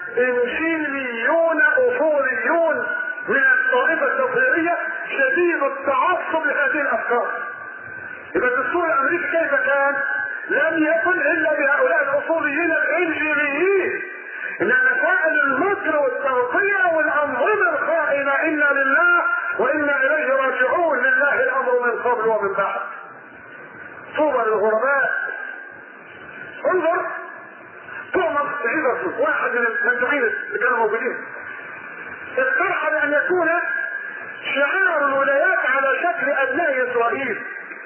انجيليون اصوليون من الطائفة التطهيرية شديد التعصب لهذه الافكار. يبقى الدستور الامريكي كيف كان؟ لم يكن الا بهؤلاء الاصوليين الانجيليين، ان مسائل المكر والتغطية والانظمة الخائنة انا لله وانا اليه راجعون، لله الامر من قبل ومن بعد. طوبى للغرباء. انظر، توماس جيفرسون واحد من المنتخبين اللي كانوا موجودين اقترح بان يكون شعار الولايات على شكل ابناء اسرائيل،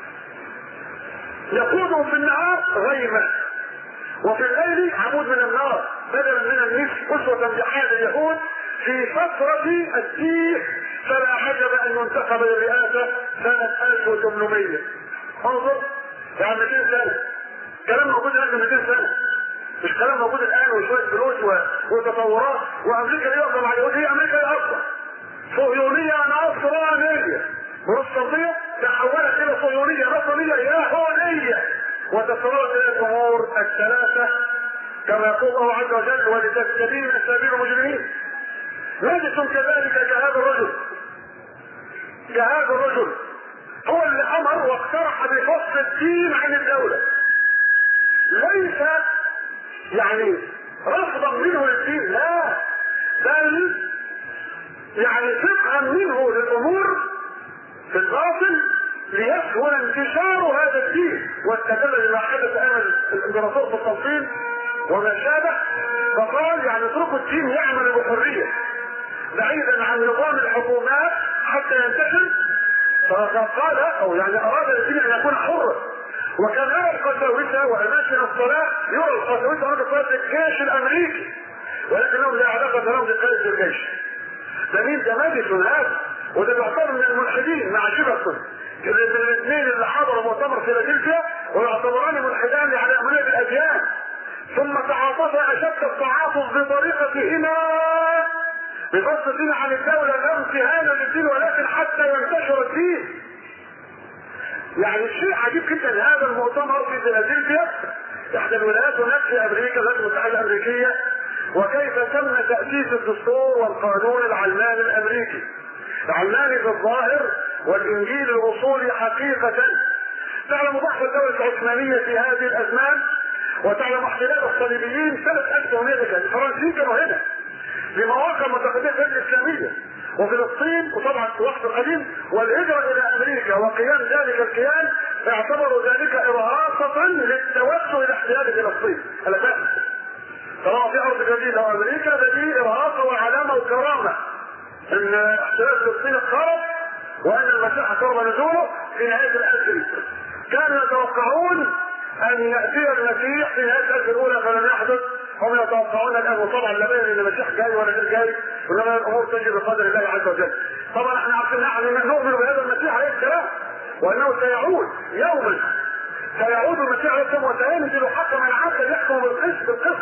يقودهم في النهار غيمة وفي الليل عمود من النار بدلا من النصف، اسوة بحال اليهود في فترة التيه. فلا عجب ان ينتخب للرئاسة سنة 1800. انظر، يعني 200 سنة كلام موجود قبل 200 سنة، مش كلام موجود الان وشوية فلوس وتطورات. وامريكا دي واقفة مع اليهود، هي امريكا الاصل صهيونية نصرانية، بروتستانتية تحولت الى صهيونية نصرانية يهودية، وتصورت الى الامور الثلاثة كما يقول الله عز وجل ولتستبين سبيل المجرمين. ماديسون كذلك كهذا الرجل هو اللي امر واقترح بفصل الدين عن الدولة، ليس يعني رفضا منه للدين، لا، بل يعني فقها منه للامور في الباطل ليسهل انتشار هذا الدين. واستدل بما حدث امام الامبراطور قسطنطين وما شابه، فقال يعني اتركوا الدين يعمل بحرية بعيدا عن نظام الحكومات حتى ينتشر. فقال او يعني اراد الدين ان يكون حرا. وكان يرى القساوسة واماكن الصلاة، يرى القساوسة هناك صلاة الجيش الامريكي، ولكنهم لا علاقة لهم بقيادة الجيش. ده مين؟ ده ماديسون هذا، وده تعتبر من الملحدين مع جيفرسون. الاثنين اللي حضروا مؤتمر فيلادلفيا ويعتبران ملحدان يعلمون بالاديان، ثم تعاطفا اشد التعاطف بطريقتهما بغض عن الدولة لا امتهانا للدين ولكن حتى ينتشر الدين. يعني شيء عجيب جدا هذا المؤتمر في فيلادلفيا احدى الولايات هناك في امريكا الولايات المتحدة الامريكية، وكيف تم تأسيس الدستور والقانون العلماني الامريكي، العلماني في الظاهر والانجيل الاصولي حقيقة. تعلم ضعف الدولة العثمانية في هذه الازمان، وتعلم احتلال الصليبيين سنة 1800 الفرنسيين كانوا هنا لمواقع متقدمة الاسلامية وفلسطين وطبعا في الوقت القديم، والهجرة الى امريكا وقيام ذلك الكيان اعتبروا ذلك ارهاصة للتوسع الى احتلال فلسطين. انا فاهم طالما في ارض جديدة وامريكا فدي ارهاصة وعلامة وكرامة ان احتلال فلسطين خرب وان المسيح قرب نزوله في نهاية الالف. كانوا يتوقعون ان يأتي المسيح في نهاية الالف الاولى فلم يحدث. هم يتوقعون الان، وطبعا لا بين ان المسيح جاي ولا غير جاي، وانما الامور تجري بقدر الله عز وجل. طبعا احنا عارفين نحن نؤمن بهذا المسيح عليه السلام وانه سيعود يوما، سيعود المسيح عليه السلام وسينزل حكما عادلا يحكم بالقسط،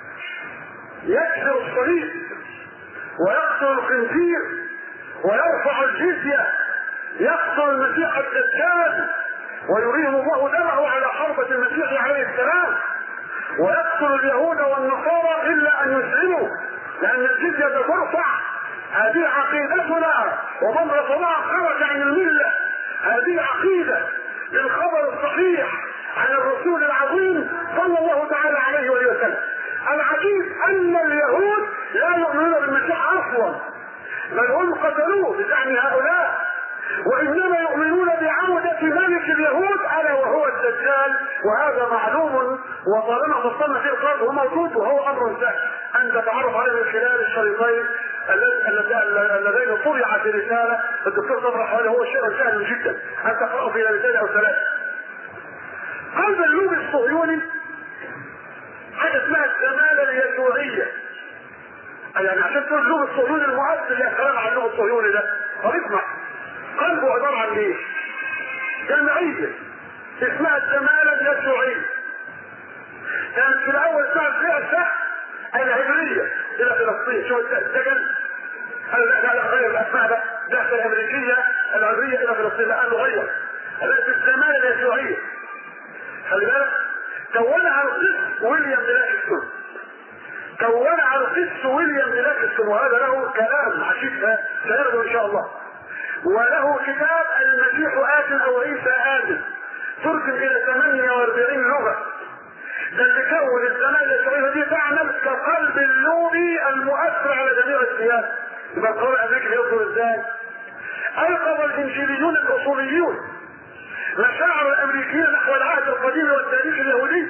يكسر الصليب ويقتل الخنزير ويرفع الجزية، يقتل المسيح الدجال ويريهم الله دمه على حربة المسيح عليه السلام، ويقتل اليهود والنصارى الا ان يسلموا لان الجزية ترفع. هذه عقيدتنا ومن رفضها خرج عن الملة. هذه عقيدة للخبر الصحيح عن الرسول العظيم صلى الله تعالى عليه وسلم. العجيب ان اليهود لا يؤمنون بالمسيح اصلا، بل هم قتلوه بزعم هؤلاء، وانما يؤمنون بعودة ملك اليهود الا وهو الدجال، وهذا معلوم وطالما فصلنا فيه القرض هو موجود وهو امر سهل ان تتعرف عليه من خلال الشريطين اللذين طبعا في رسالة الدكتور صبري حوالي. هو شيء سهل جدا ان تقرأه في رسالتين او ثلاثة. قلب اللوب الصهيوني حاجة اسمها الزمالة اليسوعية، يعني عشان تقول اللوب الصهيوني المؤثر يا كلام عن اللوب الصهيوني ده. طب اسمع، قلبه عبارة عن ايه؟ جمعية اسمها الزمالة اليسوعية، كانت في الاول اسمها الفئة الهجرية الى فلسطين. شو السجن؟ لا غير الاسماء ده، بعثة الامريكية العبرية الى فلسطين لانه غير الزمالة اليسوعية. خلي بالك، كونها القس ويليام بلاكستون، كونها القس ويليام بلاكستون، وهذا له كلام عشيق سيرده ان شاء الله. وله كتاب المسيح آت او عيسى آت، ترجم الى 48 لغة. ده اللي كون الزمالة اليسوعية دي تعمل كقلب اللوبي المؤثر على جميع السياسة. يبقى القرآن الامريكي يوصل ازاي؟ ايقظ الانجيليون الاصوليون مشاعر الامريكيين نحو العهد القديم والتاريخ اليهودي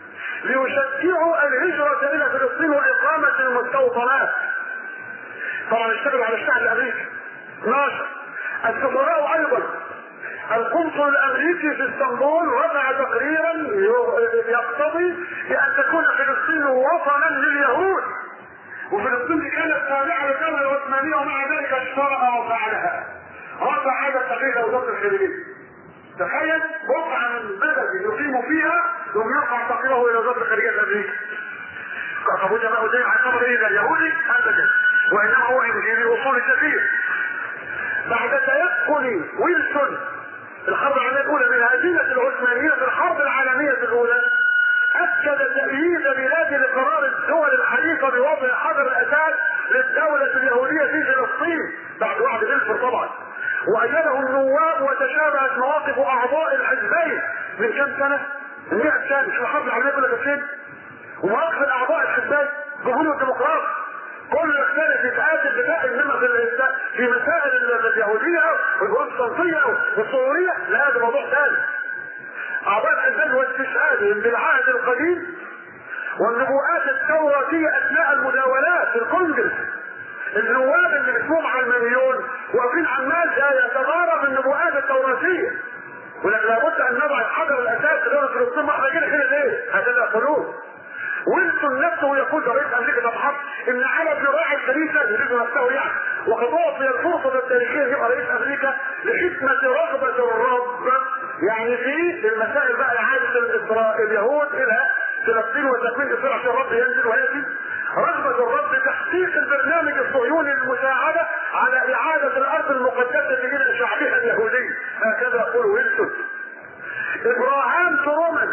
ليشجعوا الهجرة الى فلسطين واقامة المستوطنات. طبعا اشتغلوا على الشعب الامريكي. 12 السفراء ايضا، القنصل الامريكي في اسطنبول وضع تقريرا يقتضي بان تكون فلسطين وطنا لليهود، وفلسطين دي كانت تابعه للدوله العثمانيه ومع ذلك اشترى وفعلها. رفع هذا التقرير وزاره الخارجيه. تخيل بقعه من بلد يقيم فيها ثم يرفع تقريره الى وزاره الخارجيه الامريكيه. ابو جماعه الدين اعتبر ايه اليهودي ابدا، وانما هو انجيلي اصولي كثير. بعد تيقن ويلسون الحرب العالميه الاولى من هزيمه العثمانيين في الحرب العالميه الاولى، اكد تأييد بلاده لقرار الدول الحديثه بوضع حجر الاساس للدوله اليهوديه في فلسطين بعد وعد بلفور طبعا، وايده النواب وتشابهت مواقف اعضاء الحزبين من كم سنه؟ من 100 سنه. شوف الحرب العالميه الاولى كانت فين؟ ومواقف الاعضاء الحزبين جمهور الديمقراطي كل يختلف يتقاتل بتاعه، انما في مسائل اليهوديه والبروتستانتيه والصهيونيه لا، هذا موضوع ثاني. اعضاء الحزبين واستشهادهم بالعهد القديم والنبوءات التوراتيه اثناء المداولات في الكونجرس. النواب اللي باسمهم علمانيون واقفين عمال يتضارب النبوءات التوراتيه، ولكن لابد ان نضع الحجر الاساسي لدوله فلسطين. ما احنا كده ليه؟ هكذا يقولون. ويلسون نفسه يقول رئيس امريكا تضحك ان على ذراع الكنيسه يريد نفسه يعني وقد اعطي الفرصه التاريخيه يبقى رئيس امريكا لحكمه رغبه الرب، يعني في المسائل بقى اعاده اليهود الى فلسطين وتكوين اسرائيل عشان الرب ينزل وياتي. رغبه الرب تحقيق البرنامج الصهيوني للمساعده على اعاده الارض المقدسه الى شعبها اليهودي، هكذا يقول ويلسون. ابراهام ترومان،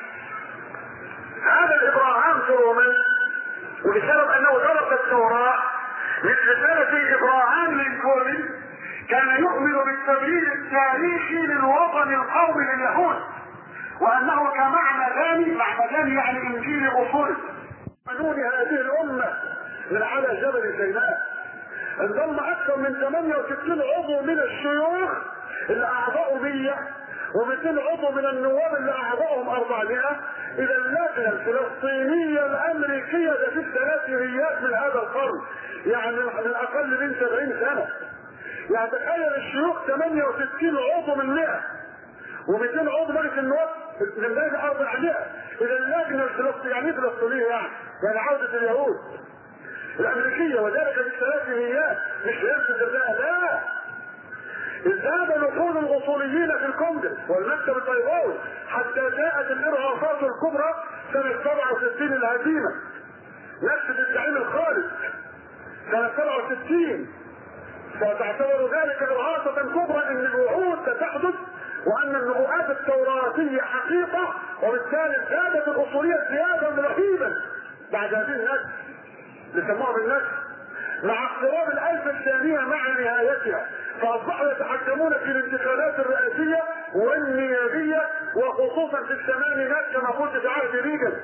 هذا الابراهام ترومان وبسبب انه درس التوراه مثل رسالة ابراهام للكون كان يؤمن بالتبرير التاريخي للوطن القومي لليهود، وانه كمعنى ثاني، معنى ثاني يعني انجيل اصول قانون هذه الامه من على جبل سيناء. انضم اكثر من 68 عضو من الشيوخ اللي اعضاؤه 100 و200 عضو من النواب اللي اعضاؤهم 400 الى اللجنه الفلسطينيه الامريكيه ده في الثلاثينيات من هذا القرن، يعني من اقل من 70 سنه. يعني تخيل الشيوخ 68 عضو من 100 و200 عضو مجلس النواب من بين 400 الى اللجنه الفلسطينيه، يعني فلسطينيه يعني عوده اليهود الامريكيه، وذلك في الثلاثينيات مش ليله الجزاء، لا. ازداد نفوذ الاصوليين في الكونجرس والمكتب البيضاوي حتى جاءت الارهاصات الكبرى سنه 67 الهزيمه، نفس الزعيم الخالد سنه 67 فتعتبر ذلك ارهاصه كبرى ان الوعود ستحدث وان النبوءات التوراتيه حقيقه، وبالتالي ازدادت الاصوليه ازديادا رهيبا بعد هذه النكسه اللي سموها بالنكسه، مع اقتراب الالف الثانيه مع نهايتها، فاصبحوا يتحكمون في الانتخابات الرئاسيه والنيابيه وخصوصا في الثمانينات كما قلت في عهد ريغان.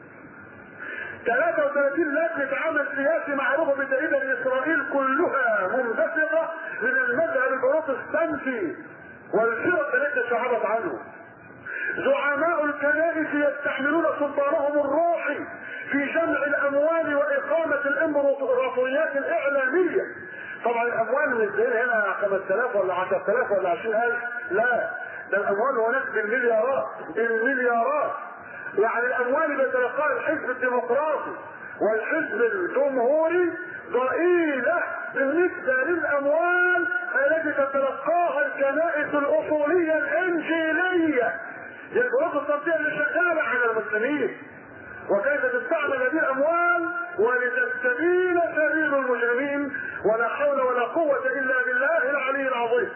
33 لجنه عمل سياسي معروفه بتأييد اسرائيل كلها منبثقه من المذهب البروتستانتي والفرق التي تشعبت عنه. زعماء الكنائس يستعملون سلطانهم الروحي في جمع الاموال واقامه الامبراطوريات الاعلاميه. طبعا الاموال مش زي هنا 5000 ولا 10000 ولا 20000، لا، ده الاموال هناك بالمليارات المليارات. يعني الاموال بيتلقاها الحزب الديمقراطي والحزب الجمهوري ضئيله بالنسبه للاموال التي تتلقاها الكنائس الاصوليه الانجيليه البروتستانتيه اللي شغاله على المسلمين، وكيف تستعمل هذه الاموال ولتستبين سبيل المجرمين، ولا حول ولا قوه الا بالله العلي العظيم.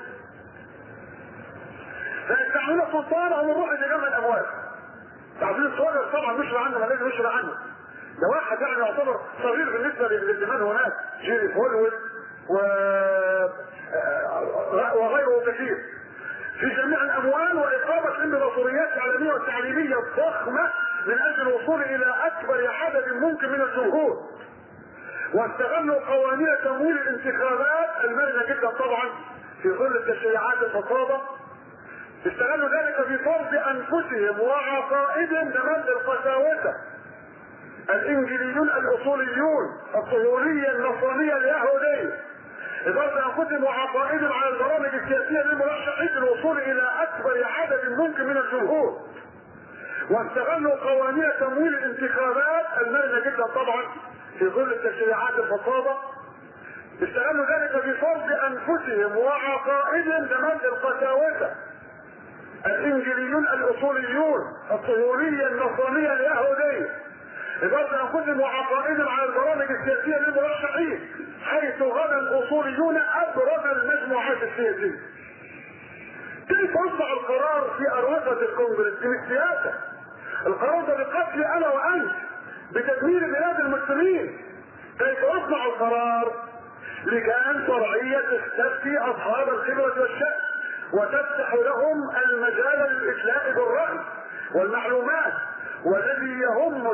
فيستعملون سلطانهم الروحي لجمع الاموال. تعطيل الصغير طبعا مش عنه، ما لازم يشرع عنه، ده واحد يعني يعتبر صغير بالنسبه للزمان هناك، جيري فولويد وغيره كثير في جميع الاموال واقامه الامبراطوريات الاعلاميه والتعليميه الضخمه من اجل الوصول الى اكبر عدد ممكن من الجمهور. واستغلوا قوانين تمويل الانتخابات المرنه جدا طبعا في ظل التشريعات الفصاده، استغلوا ذلك في فرض انفسهم وعقائدهم ضمن القساوسه. الانجيليون الاصوليون الصهيونيه النصرانيه اليهوديه فرض انفسهم وعقائدهم على البرامج السياسيه للمرشحين للوصول الى اكبر عدد ممكن من الجمهور. واستغلوا قوانين تمويل الانتخابات المرنه جدا طبعا في ظل التشريعات الفصاده، استغلوا ذلك في فرض انفسهم وعقائدهم ضمن القساوسه. الانجيليون الاصوليون الصهيونيه النصرانيه اليهوديه فرض انفسهم وعقائدهم على البرامج السياسيه للمرشحين، حيث غدا الاصوليون ابرز المجموعات السياسيه. كيف يصدر القرار في اروقه الكونجرس؟ دي مش سياسه، القرار ده بقتل انا وانت، بتدمير بلاد المسلمين. كيف يصنع القرار؟ لجان شرعيه تستفتي اصحاب الخبره والشأن وتفتح لهم المجال للإدلاء بالرأي والمعلومات. والذي يهم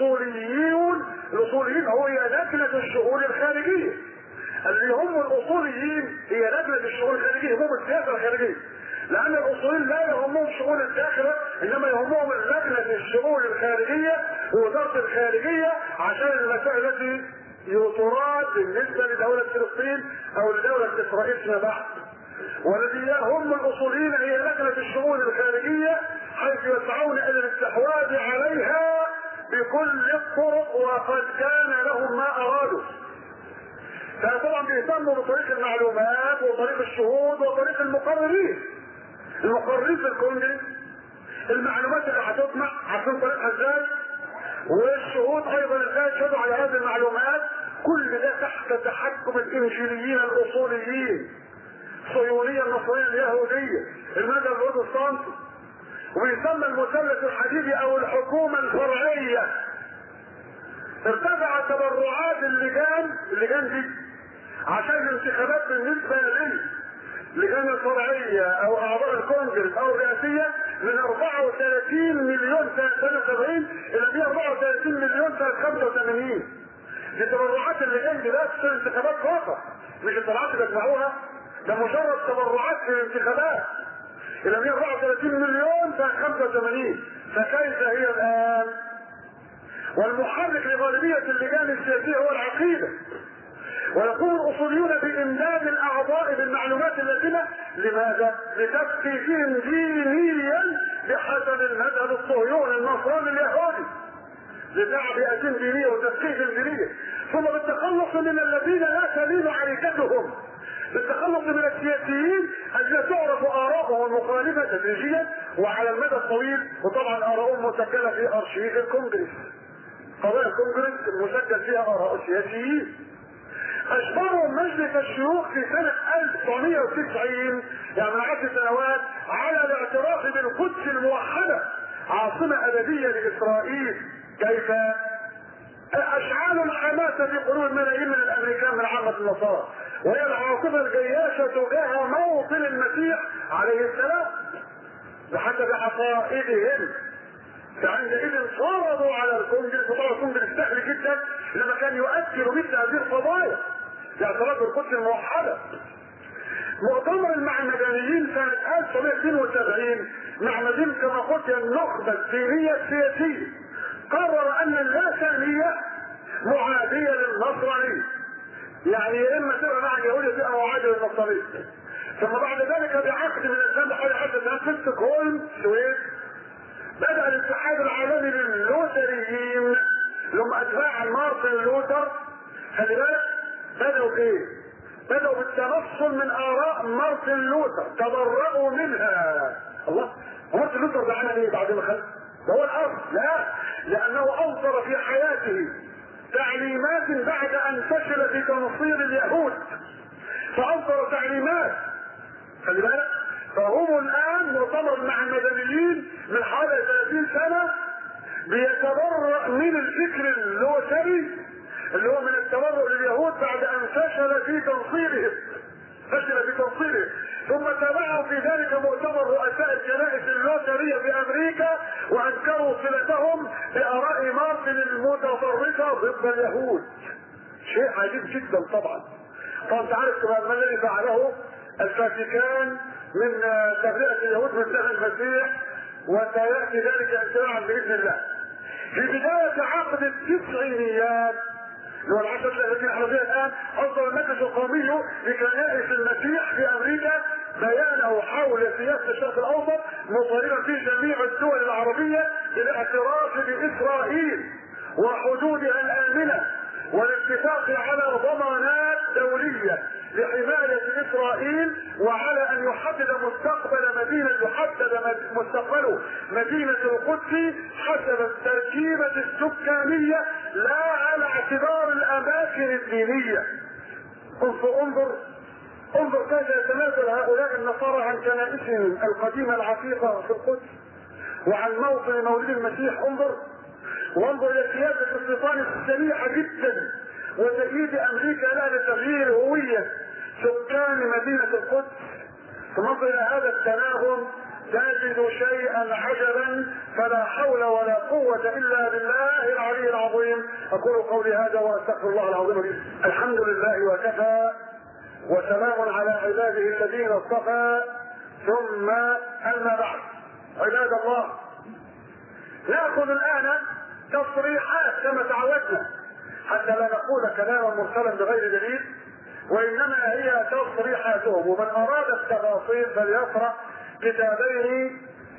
الاصوليين هو لجنة الشؤون الخارجية. اللي يهم الاصوليين هي لجنة الشؤون الخارجية، يهمهم السياسة الخارجية، لأن الاصوليين لا يهمهم شؤون الداخلة، إنما يهمهم لجنة الشؤون الخارجية ووزارة الخارجية عشان المسائل التي تراد بالنسبة لدولة فلسطين أو لدولة إسرائيل فيما بعد. والذي يهم الاصوليين هي لجنه الشؤون الخارجيه، حيث يسعون الى الاستحواذ عليها بكل الطرق وقد كان لهم ما ارادوا. فطبعا بيهتموا بطريق المعلومات وطريق الشهود وطريق المقررين في الكونجرس، المعلومات اللي هتطمع عشان طريقها ازاي، والشهود ايضا ازاي يشهدوا على هذه المعلومات. كل ده تحت تحكم الانجيليين الاصوليين، الصهيونيه النصرانيه اليهوديه، المذهب البروتستانتي. ويسمى المثلث الحديدي او الحكومه الفرعيه. ارتفع تبرعات اللجان دي عشان الانتخابات بالنسبه للجان الفرعيه او اعضاء الكونجرس او الرئاسيه من 34 مليون سنه 70 الى 134 مليون سنه 85. دي تبرعات اللجان دي بس في الانتخابات فقط، مش الطلعات اللي بيجمعوها، ده مجرد تبرعات في الانتخابات الى 134 مليون سنه 85. فكيف هي الان؟ والمحرك لغالبيه اللجان السياسيه هو العقيده. ويقوم الاصوليون بامداد الاعضاء بالمعلومات اللازمه. لماذا؟ لتثقيفهم دينيا بحسب المذهب الصهيوني النصراني اليهودي، لتعبئة دينية وتثقيف دينية، ثم بالتخلص من الذين لا تلين عريكتهم، بالتخلص من السياسيين الذين تعرف آراءهم المخالفة تدريجيا وعلى المدى الطويل. وطبعا آراءهم مسجلة في أرشيف الكونجرس، قضايا الكونجرس المسجل فيها آراء السياسيين. أجبرهم مجلس الشيوخ في سنة 1990 يعني من 10 سنوات على الاعتراف بالقدس الموحدة عاصمة أبدية لإسرائيل. كيف؟ أشعال الحماسة في قلوب الملايين من الأمريكان من عامة النصارى، وهي العاصفة الجياشة تجاه موطن المسيح عليه السلام بحسب عقائدهم. فعندئذ فرضوا على الكونجرس، وطبعا الكونجرس سهل جدا لما كان يؤثر مثل هذه القضايا باعتراف بالقدس الموحدة. مؤتمر المعمدانيين سنة 1972 معمدين كما قلت النخبة الدينية السياسية قرر ان اللاسانية معادية للنصرانية، يعني يا اما تبقى مع اليهود تبقى معادية للنصرانية. ثم بعد ذلك بعقد من السنة حوالي 10 سنوات في ستوكهولم السويد بدأ الاتحاد العالمي لللوثريين اللي هم اتباع مارتن لوثر. خلي بالك بدأوا ايه؟ بدأوا بالتنصل من آراء مارتن لوثر، تبرأوا منها. الله، مارتن لوثر ده عمل ايه بعد ما خلق؟ ده هو الأصل؟ لا، لأنه أوصل في حياته تعليمات بعد أن فشل في تنصير اليهود، فأوصل تعليمات. خلي بالك، فهم الآن مؤتمر مع المدنيين من حوالي 30 سنة بيتبرأ من الفكر اللوثري اللي هو من التبرؤ لليهود بعد أن فشل في تنصيرهم. ثم تابعوا في ذلك مؤتمر رؤساء الكنائس اللوثرية في أمريكا وأنكروا صلتهم بآراء مارتن المتطرفة ضد اليهود. شيء عجيب جدا طبعا. طبعا تعرف ما الذي فعله الفاتيكان من تبرئة اليهود من دم المسيح، وسيأتي ذلك انتباعا بإذن الله. في بداية عقد التسعينيات اللي هو العشر التي احنا فيها الان اصدر المجلس القومي لكنائس المسيح في امريكا بيانه حول سياسه الشرق الاوسط مطالبا في جميع الدول العربيه بالاعتراف باسرائيل وحدودها الامنه والاتفاق على ضمانات دوليه لحمايه اسرائيل، وعلى ان يحدد مستقبله مدينه القدس حسب التركيبه السكانيه لا على اعتبار الاماكن الدينيه. انظر كيف يتنازل هؤلاء النصارى عن كنائسهم القديمه العتيقه في القدس وعن موطن مولد المسيح. وانظر الى سياسه الاستيطان السريعه جدا وتأييد امريكا لها لتغيير هويه سكان مدينه القدس. تنظر الى هذا التناغم تجد شيئا عجبا، فلا حول ولا قوة الا بالله العلي العظيم. اقول قولي هذا واستغفر الله العظيم لي. الحمد لله وكفى وسلام على عباده الذين اصطفى، ثم اما بعد. عباد الله، ناخذ الان تصريحات كما تعودنا حتى لا نقول كلاما مرسلا بغير دليل، وانما هي تصريحاتهم. ومن اراد التفاصيل فليقرأ كتابين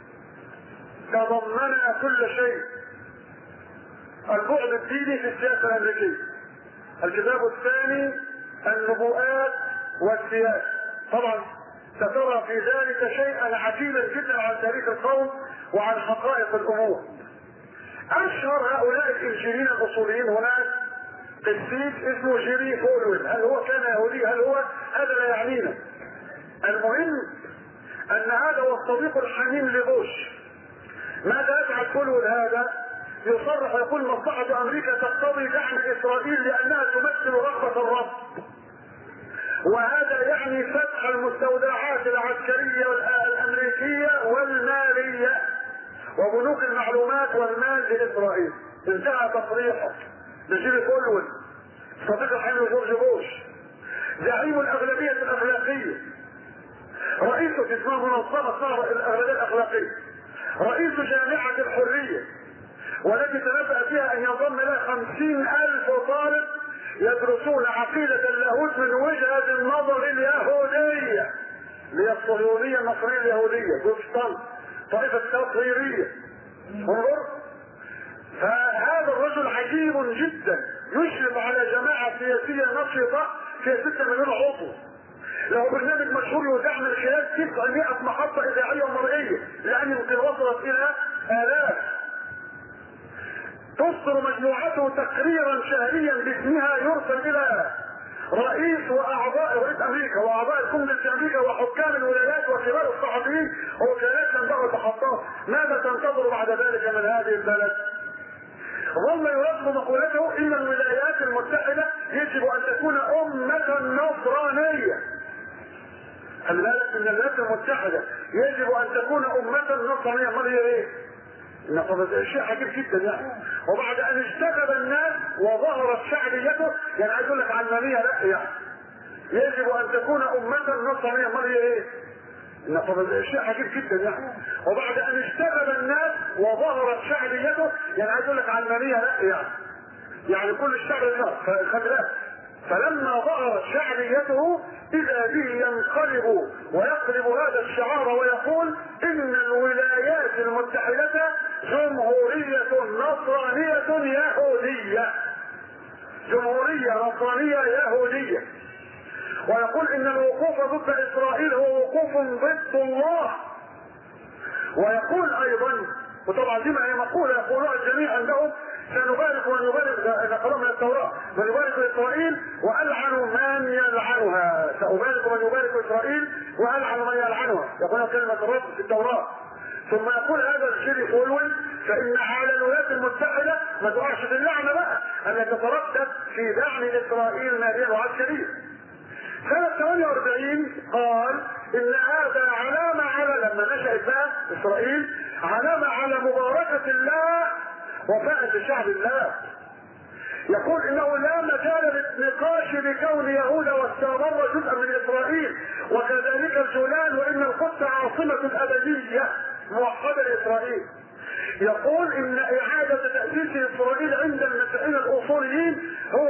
تضمنا كل شيء: البعد الديني في السياسة الامريكية. الكتاب الثاني النبوءات والسياسة. طبعا سترى في ذلك شيئا عجيبا جدا عن تاريخ القوم وعن حقائق الامور. اشهر هؤلاء الانجيليين الاصوليين هناك قسيس اسمه جيري فولويل. هل هو كان يهودي؟ هل هو؟ هذا لا يعنينا. المهم ان هذا هو الصديق الحميم لبوش. ماذا يفعل فولويل هذا؟ يصرح ويقول مصلحة امريكا تقتضي دعم اسرائيل لانها تمثل رغبة الرب، وهذا يعني فتح المستودعات العسكرية الامريكية والمالية وبنوك المعلومات والمال لاسرائيل. انتهى تصريحه لجيري فولويل صديق الحميم جورج بوش، زعيم الاغلبية الاخلاقية، رئيسه اسمها منظمة الاغلبية الاخلاقية، رئيس جامعة الحرية، والتي تنبأ فيها ان ينضم لها 50,000 طالب يدرسون عقيدة اللاهوت من وجهة النظر اليهودية، اللي هي الصهيونية النصرية اليهودية، جوستان طائفة التطهيرية. انظر، فهذا الرجل عجيب جدا، يشرف على جماعة سياسية نشطة فيها 6 مليون عضو، له برنامج مشهور يذاع من خلال 900 محطة إذاعية ومرئية، يعني يمكن وصلت إلى آلاف. تصدر مجموعته تقريرا شهريا باسمها يرسل إلى رئيس أمريكا وأعضاء الكونجرس في أمريكا وحكام الولايات وكبار الصحفيين ووكالات تنبغي المحطات. ماذا تنتظر بعد ذلك من هذه البلد؟ ظل يرد مقولته ان الولايات المتحدة يجب ان تكون امة نصرانية. خلي بالك ان الولايات المتحدة يجب ان تكون امة نصرانية. امال هي ايه؟ شيء عجيب جدا يعني. وبعد ان اشتغل الناس وظهرت شعبيته، يعني عايز اقول لك علمانية لا يعني، يجب ان تكون امة نصرانية. امال هي ايه؟ شيء عجيب جدا يعني. وبعد ان اشتغل الناس وظهرت شعبيته، يعني عايز اقول لك علمانية لا يعني كل الشعب الناس. فلما ظهرت شعبيته اذا به ينقلب ويقلب هذا الشعار ويقول ان الولايات المتحدة جمهورية نصرانية يهودية، جمهورية نصرانية يهودية. ويقول ان الوقوف ضد اسرائيل هو وقوف ضد الله. ويقول ايضا، وطبعا دي هي مقولة يقولها الجميع عندهم، سنبارك ونبارك، نقلوا من التوراة، ونبارك اسرائيل والعن من يلعنها. سأبارك من يبارك اسرائيل والعن من يلعنها، يقول كلمة الرب في التوراة. ثم يقول هذا الجيري فولويل فان على الولايات المتحدة ما تقعش في اللعنة بقى ان تتردد في دعم اسرائيل ماليا وعسكريا. سنة 48 قال ان هذا علامة على، لما نشأت بقى اسرائيل، علامة على مباركة الله وفاءة شعب الله. يقول انه لا مجال للنقاش بكون يهوذا واستمر جزءا من اسرائيل وكذلك الجولان، وان القدس عاصمة الابدية موحدة لاسرائيل. يقول ان اعادة تأسيس اسرائيل عند المسيحيين الاصوليين هو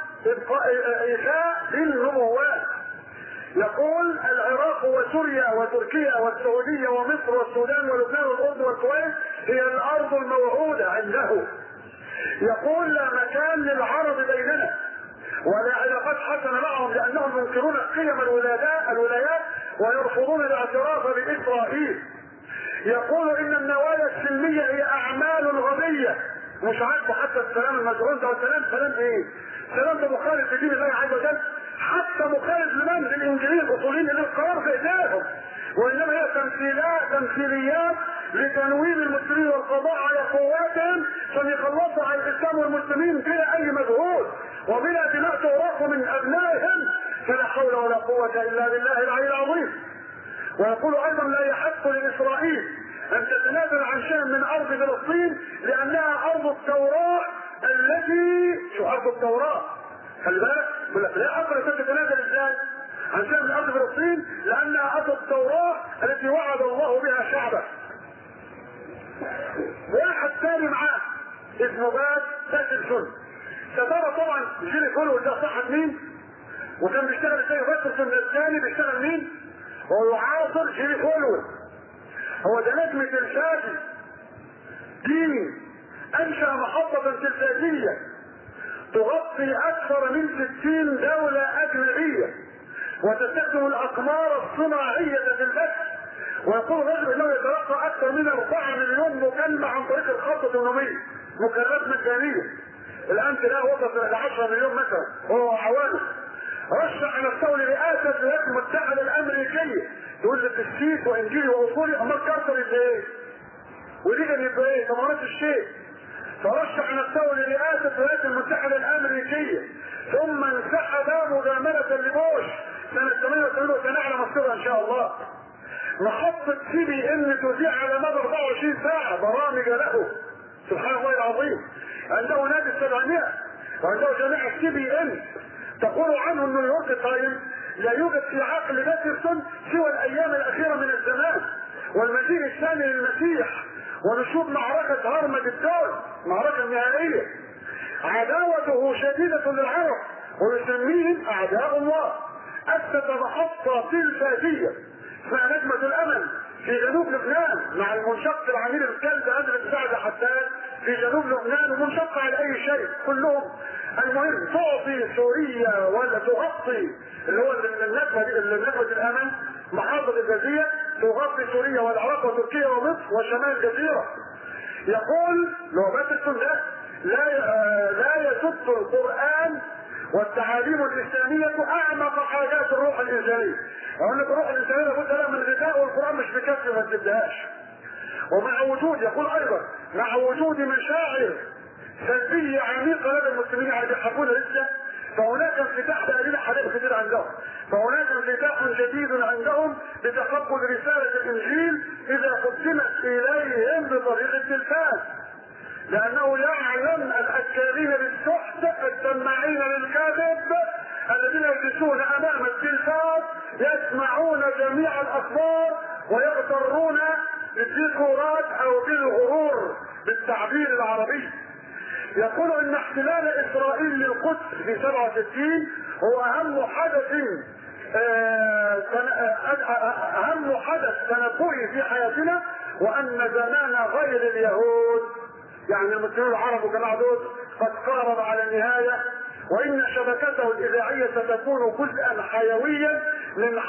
إيفاء بالنبوات. يقول العراق وسوريا وتركيا والسعودية ومصر والسودان ولبنان والأردن والكويت هي الأرض الموعودة عنده. يقول لا مكان للعرب بيننا ولا علاقات حسنة معهم لأنهم ينكرون قيم الولايات ويرفضون الاعتراف بإسرائيل. يقول إن النوايا السلمية هي أعمال غبية. مش عارف حتى السلام المزعوم ده، سلام ايه؟ سلام ده مخالف لدين الله عز وجل، حتى مخالف لمن؟ للانجيليين الاصوليين اللي القرار في ايديهم، وانما هي تمثيليات لتنويم المسلمين والقضاء على قواتهم عشان يخلصوا على الاسلام والمسلمين بلا اي مجهود وبلا دماء تراق من ابنائهم. فلا حول ولا قوة الا بالله العلي العظيم. ويقول ايضا لا يحق لاسرائيل ان تتنازل عن شيء من ارض فلسطين لانها ارض التوراة التي، شو ارض التوراة؟ خلي بالك، بقول لك لا حق ان تتنازل ازاي عن شيء من ارض فلسطين لانها ارض التوراة التي وعد الله بها شعبه. واحد ثاني معاه اسمه باترسون. سترى طبعا جيري فولويل ده صاحب مين؟ وكان بيشتغل ازاي؟ باترسون الثاني بيشتغل مين؟ هو يعاصر جيري فولويل. هو ده نجم تلفازي ديني، انشأ محطة تلفازية تغطي اكثر من 60 دولة اجنبية وتستخدم الاقمار الصناعيه في البث، ويقول الرجل انه يتلقى اكثر من 4 مليون مكالمه عن طريق الخط 800 مكالمات مجانيه. الان تلاقي وصل ل 10 مليون مثلا هو وعوانه. رشح نفسه لرئاسه الولايات المتحده الامريكيه، يقول لك السيس وانجيلي واصولي، امال كارتر يبقى ايه؟ وريجن يبقى ايه؟ ثمرات الشيء. فرشح نفسه لرئاسه الولايات المتحده الامريكيه، ثم انسحب مجامله لبوش سنه 88 وسنعلم مصيرها ان شاء الله. محطه CBN تذيع على مدى 24 ساعه برامج له، سبحان الله العظيم. عنده نادي 700 وعنده جامعه CBN تقول عنه نيويورك تايمز لا يوجد في عقل باترسون سوى الايام الاخيره من الزمان والمجيء الثاني للمسيح ونشوب معركه هرمجدون، معركه نهائيه. عداوته شديده للعرب ويسميهم اعداء الله. اسس محطه تلفازيه اسمها نجمه الامل في جنوب لبنان مع المنشق العميل الكلب ادرس سعد حداد في جنوب لبنان، ومنشق على اي شيء كلهم. المهم تعطي سوريا ولا تغطي اللي هو نجمه الامل محافظه الجزيره، تغطي سوريا والعراق وتركيا ومصر وشمال الجزيره. يقول لو باترسون ده لا يسد القران والتعاليم الاسلاميه اعمق حاجات الروح الانسانيه. اقول لك الروح الانسانيه لابد لها من غذاء، والقران مش بكفي ما تبداش. ومع وجود، يقول ايضا مع وجود مشاعر سلبيه عميقه لدى المسلمين اللي بيحبون لسه، فهناك انفتاح تقريبا حاجات كثير عندهم، فهناك انفتاح جديد عندهم لتقبل رساله الانجيل اذا قدمت اليهم بطريقه التلفاز، لانه يعلم الاكالين للسحت السماعين للكذب الذين يجلسون امام التلفاز يسمعون جميع الاخبار ويغترون بالديكورات او بالغرور بالتعبير العربي. يقول ان احتلال اسرائيل للقدس في 67 هو اهم حدث تنبؤي في حياتنا، وان زمان غير اليهود يعني المسلمين العرب وجماعه دول قد قارب على النهايه، وان شبكته الاذاعيه ستكون جزءا حيويا من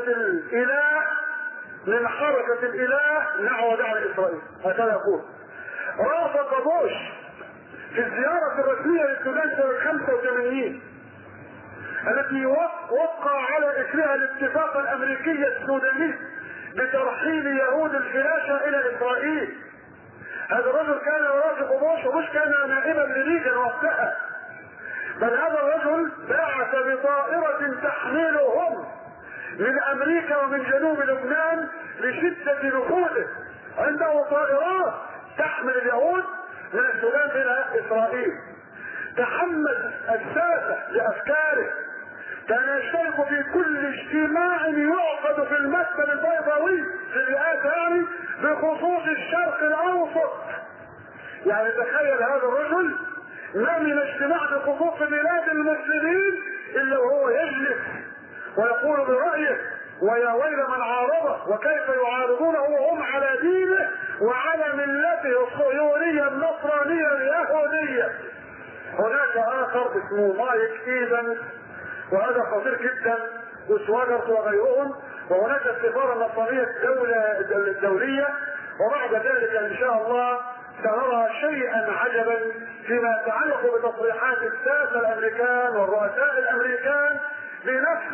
حركه الاله نحو دعم اسرائيل. هكذا يقول. رافق بوش في الزياره الرسميه للسودان سنه 85 التي وقع على اثرها الاتفاق الامريكي السوداني بترحيل يهود الفلاشه الى اسرائيل. هذا الرجل كان يرافق بوش، وبوش كان نائبا لريجن وقتها، بل هذا الرجل بعث بطائرة تحملهم من امريكا ومن جنوب لبنان لشدة نفوذه. عنده طائرات تحمل اليهود من السودان الى اسرائيل. تحمل الساسة لافكاره، كان يشترك في كل اجتماع يعقد في المكتب البيضاوي في الرئاسة يعني بخصوص الشرق الاوسط. يعني تخيل هذا الرجل ما من اجتماع بخصوص بلاد المسلمين الا وهو يجلس ويقول برأيه ويا ويل من عارضه وكيف يعارضونه وهم على دينه وعلى ملته الصهيونية النصرانية اليهودية. هناك اخر اسمه مايك ايفنز وهذا خطير جدا وسواجرت وغيرهم، وهناك السفارة النصرانية الدولية. وبعد ذلك ان شاء الله سنرى شيئا عجبا فيما يتعلق بتصريحات الساسة الامريكان والرؤساء الامريكان بنفس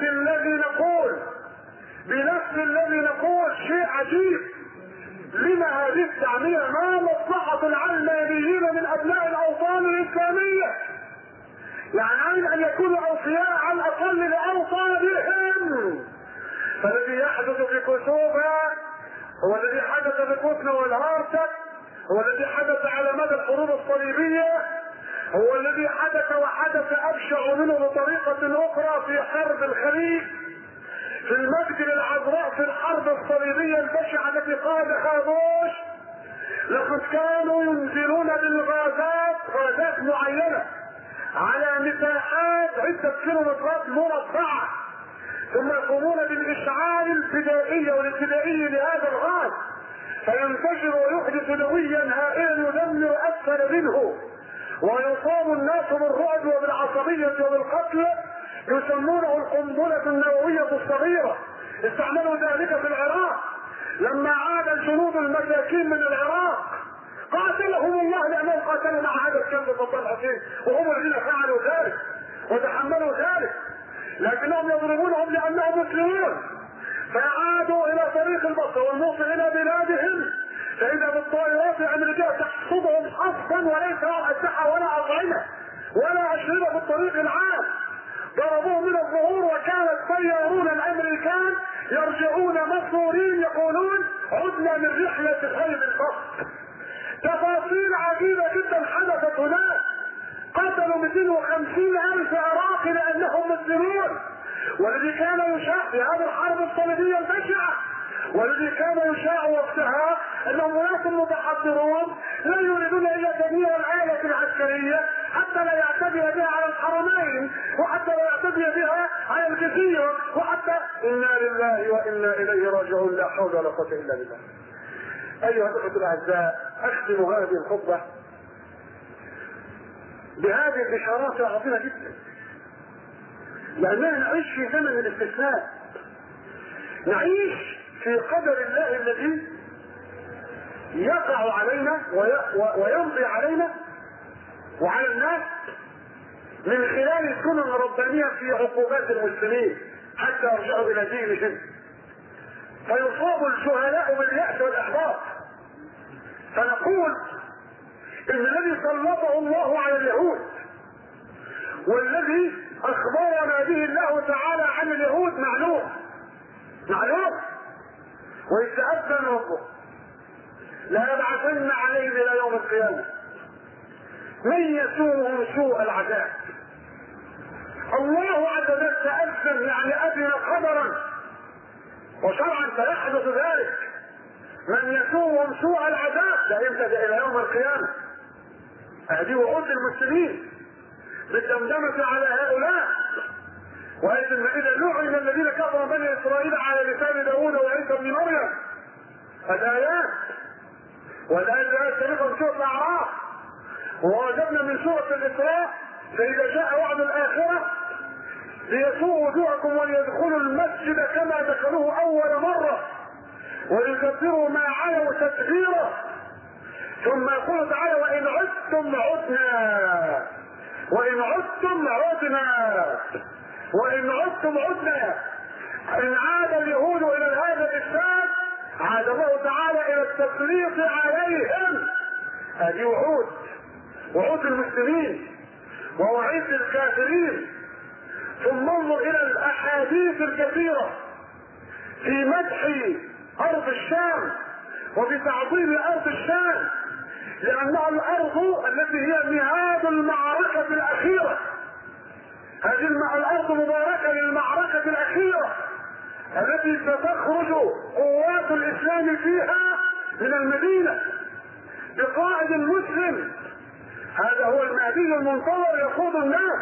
الذي نقول شيء عجيب. لما هذه التعمية؟ ما مصلحة العلمانيين من ابناء الاوطان الاسلامية؟ يعني أين أن يكونوا أوفياء على الأقل لأوطانهم. فالذي يحدث في كوسوفا هو الذي حدث في كوسنا والهارتك، هو الذي حدث على مدى الحروب الصليبية، هو الذي حدث وحدث أبشع منه بطريقة أخرى في حرب الخليج، في المسجد العذراء في الحرب الصليبية البشعة التي قادها بوش. لقد كانوا ينزلون بالغازات معينة على مساحات عدة كيلومترات مربعة، ثم يقومون بالإشعال البدائي والابتدائي لهذا الغاز فينتشر ويحدث نويا هائلا يدمر أكثر منه، ويصاب الناس بالرعب وبالعصبية وبالقتل. يسمونه القنبلة النووية الصغيرة. استعملوا ذلك في العراق لما عاد الجنود المساكين من العراق، قاتلهم الله لأنهم قاتلوا مع هذا الكلب صدام الحسين، وهم الذين فعلوا ذلك وتحملوا ذلك، لكنهم يضربونهم لأنهم مسلمون. فعادوا إلى طريق البصرة والموصل إلى بلادهم، فإذا بالطائرات الأمريكية تحصدهم حصدا وليس لهم أسلحة ولا أطعمة ولا أشربة في الطريق العام. ضربوه من الظهور، وكان الطيارون الأمريكان يرجعون مسرورين يقولون عدنا من رحلة صيد البحر. تفاصيل عجيبة جدا حدثت هناك. قتلوا 250,000 عراقي لأنهم مسلمون. والذي كان يشاع في هذه الحرب الصليبية البشعة، والذي كان يشاع وقتها انهم ناس متحضرون لا يريدون الا تدمير الآلة العسكرية حتى لا يعتدي بها على الحرمين، وحتى لا يعتدي بها على الجزيرة، وحتى انا لله وانا اليه راجعون، لا حول ولا قوة الا بالله. ايها الاخوة الاعزاء، اختم هذه الخطبة بهذه الاشارات العظيمة جدا، لاننا نعيش في زمن الاستثناء، نعيش في قدر الله الذي يقع علينا ويمضي علينا وعلى الناس من خلال السنن الربانية في عقوبات المسلمين حتى يرجعوا الى دينهم، فيصاب الجهلاء باليأس والإحباط. فنقول ان الذي سلطه الله على اليهود والذي اخبرنا به الله تعالى عن اليهود معلوم، وإذ تأذن ربه لا يبعثن عليهم إلى يوم القيامة من يسومهم سوء العذاب. الله عز وجل تأذن يعني أذن قدرا وشرعا سيحدث ذلك، من يسومهم سوء العذاب لا يمتد إلى يوم القيامة. هذه وعود المسلمين بالدمدمة على هؤلاء. وإذن إذا لعن الذين كفروا بني إسرائيل على لسان داوود وعيسى بن مريم، الآيات والآيات السابقة من سورة الأعراف، ووجدنا من سورة الإسراء فإذا جاء وعد الآخرة ليسوءوا وجوهكم وليدخلوا المسجد كما دخلوه أول مرة وليكبروا ما علوا تكبيرا، ثم يقول تعالى وإن عدتم عدنا وإن عدتم عدنا وإن عدتم عدنا. إن عاد اليهود إلى هذا الإفساد عاد الله تعالى إلى التسليط عليهم. هذه وعود المسلمين ووعيد الكافرين. ثم انظر إلى الأحاديث الكثيرة في مدح أرض الشام وفي تعظيم أرض الشام، لأنها الأرض التي هي مهاد المعركة الأخيرة. هذه الأرض مباركة للمعركة الأخيرة التي ستخرج قوات الإسلام فيها من المدينة بقائد مسلم، هذا هو المهدي المنتظر يقود الناس.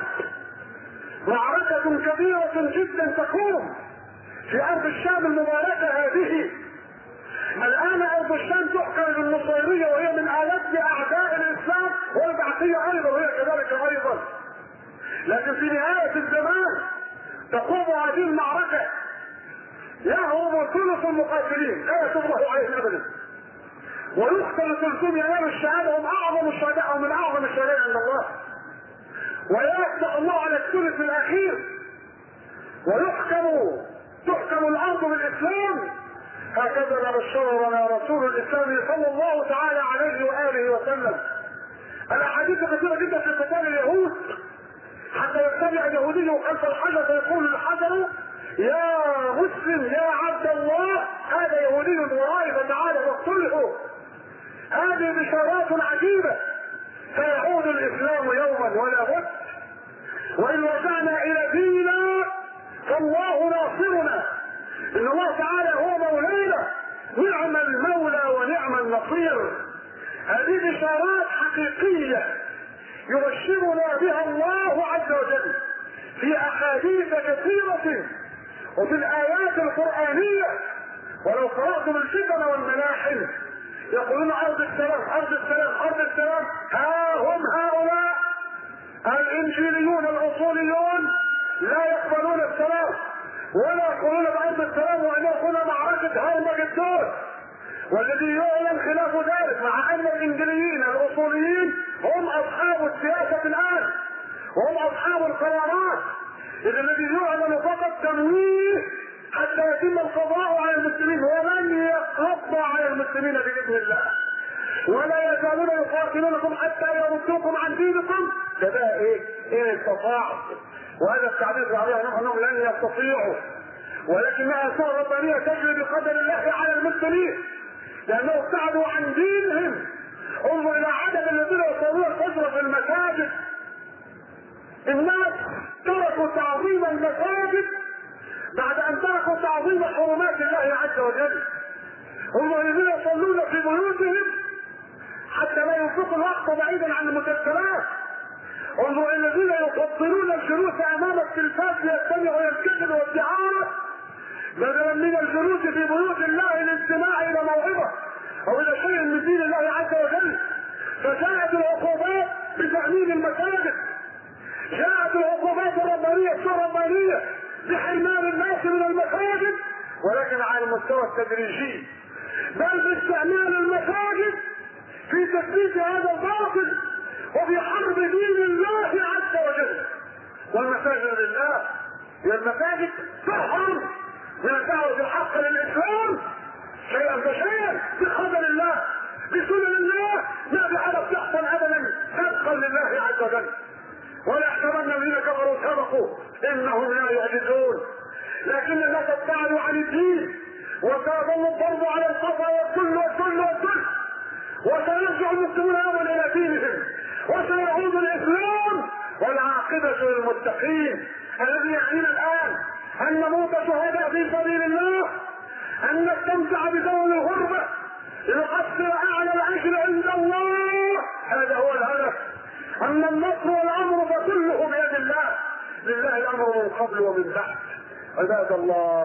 معركة كبيرة جدا تقوم في أرض الشام المباركة هذه. الآن أرض الشام تحكم بالنصيرية وهي من آلات أعداء الإسلام والبعثية أيضا وهي كذلك أيضا. لكن في نهاية الزمان تقوم هذه المعركة، يهرب ثلث المقاتلين لا تفضح عليه ابدا، ويقتل ثلثهم ينال الشهادة، هم أعظم الشهداء ومن أعظم الشهداء عند الله، ويفتح الله على الثلث الأخير تحكم الأرض بالإسلام. هكذا بشرنا رسول الإسلام صلى الله تعالى عليه وآله وسلم. الأحاديث كثيرة جدا في قتال اليهود، حتى يتبع اليهودي خلف الحجر فيقول الحجر يا مسلم يا عبد الله هذا يهودي ورائي فتعالى واقتله. هذه بشارات عجيبة، سيعود الإسلام يوما ولا بد. وإن رجعنا إلى ديننا فالله ناصرنا، إن الله تعالى هو مولانا، نعم المولى ونعم النصير. هذه بشارات حقيقية يبشرنا بها الله عز وجل في أحاديث كثيرة وفي الآيات القرآنية. ولو قرأتم الفتن والملاحم يقولون أرض السلام أرض السلام أرض السلام، ها هم هؤلاء الإنجيليون الأصوليون لا يقبلون السلام، ولا يقولون بأرض السلام وأن يكون معركة هرمجدون. والذي يعلن خلاف ذلك مع أن الإنجليين الأصوليين هم أصحاب السياسة الآن وهم أصحاب القرارات، إذا الذي يعلن فقط تمويه حتى يتم القضاء على المسلمين، ولن يقضى على المسلمين بإذن الله، ولا يزالون يقاتلونكم حتى يردوكم عن دينكم. ده إيه استطاعوا، وهذا التعبير عليه أنهم لن يستطيعوا، ولكنها سورة ربانية تجري بقدر الله على المسلمين لأنه ابتعدوا عن دينهم. انظر إلى عدد الذين يصلون الفجر في المساجد، الناس تركوا تعظيم المساجد بعد أن تركوا تعظيم حرمات الله عز وجل. هم الذين يصلون في بيوتهم حتى لا ينفقوا الوقت بعيدا عن المسلسلات. انظر الذين يفضلون الجلوس امام التلفاز ليستمعوا الى الكذب والدعاره بدلا من الجلوس في بيوت الله للاستماع الى موعظه او الى شيء من دين الله عز وجل. فجاءت العقوبات بتأمين المساجد، جاءت العقوبات الربانية بحرمان الناس من المساجد، ولكن على المستوى التدريجي، بل باستعمال المساجد في تثبيت هذا الباطل وفي حرب دين الله عز وجل. والمساجد لله، هي المساجد تحرم من الدعوة الحق للإسلام شيئا فشيئا بقدر الله بسنن الله، ما بحرف يحصل أبدا سبقا لله عز وجل. ولا يحسبن الذين كفروا سبقوا إنهم لا يعجزون، لكن الناس ابتعدوا عن الدين وسيظل الضرب على القفا والكل، وسيرجع المسلمون يوما إلى دينهم وسيعود الإسلام والعاقبة للمتقين. الذي يعنينا الآن أن نموت شهداء في سبيل الله، أن نستمتع بدور الغربة لنحصل أعلى العجل عند الله، هذا هو الهدف. أما النصر والأمر فكله بيد الله، لله الأمر من قبل ومن بعد. عباد الله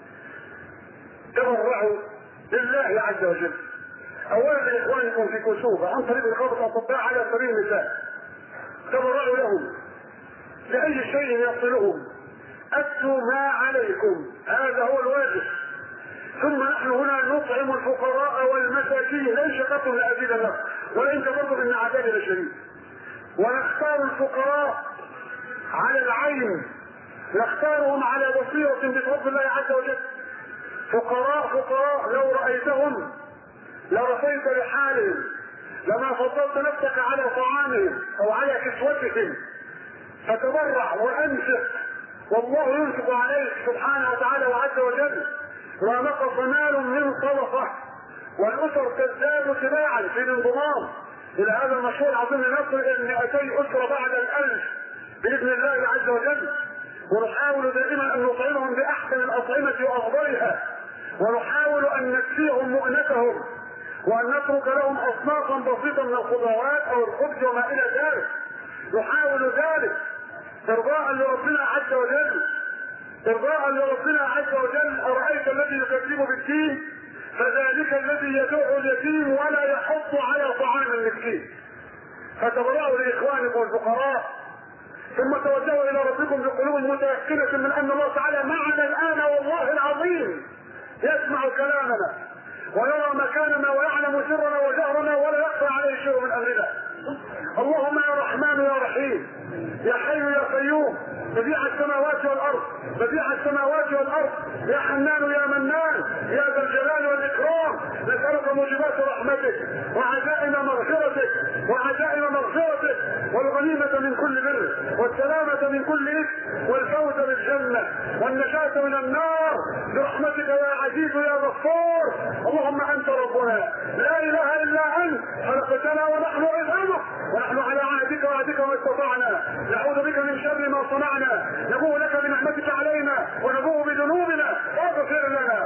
تبرعوا لله عز وجل، أولا لإخوانكم في كسوفة عن طريق رقابة الأطباء على سبيل المثال، تبرعوا لهم لأي شيء يصلهم، أدوا ما عليكم، هذا هو الواجب. ثم نحن هنا نطعم الفقراء والمساكين ليس فقط لأجل النفس وإن كفروا من عذاب الشديد، ونختار الفقراء على العين، نختارهم على بصيرة بفضل الله عز وجل. فقراء لو رأيتهم لرفيت لحالهم، لما فضلت نفسك على طعامهم او على كسوتهم. فتبرع وانفق والله ينفق عليك سبحانه وتعالى وعز وجل. ما نقص مال من صدقه، والاسر تزداد تباعا في الانضمام الى هذا المشروع العظيم، لنصل الى 200 اسره بعد 1000 باذن الله عز وجل. ونحاول دائما ان نطعمهم باحسن الاطعمه وافضلها، ونحاول ان نكفيهم مؤنتهم، وان نترك لهم اصنافا بسيطه من الخضروات او الخبز وما الى ذلك. نحاول ذلك ارضاء لربنا عز وجل، ارضاء لربنا عز وجل. ارايت الذي يكذب بالدين فذلك الذي يدعو اليتيم ولا يحض على طعام المسكين. فتبرأوا لاخوانكم الفقراء، ثم توجهوا الى ربكم بقلوب متيقنه من ان الله تعالى معنا الان والله العظيم، يسمع كلامنا ويرى مكاننا ويعلم سرنا وجهرنا ولا يخفى عليه شيء من امرنا. اللهم يا رحمن يا رحيم يا حي يا قيوم بديع السماوات والارض، يا حنان يا منان يا ذا الجلال والاكرام، نسالك موجبات رحمتك وعزائم مغفرتك والغنيمه من كل بر والسلامه من كل اثم والفوز بالجنه والنجاه من النار برحمتك يا عزيز يا غفار. اللهم انت ربنا لا اله الا انت، خلقتنا ونحن عبادك، ونحن على عهدك وعهدك ما استطعنا، نعوذ بك من شر ما صنعنا، نبوء لك بنعمتك علينا ونبوء بذنوبنا، فاغفر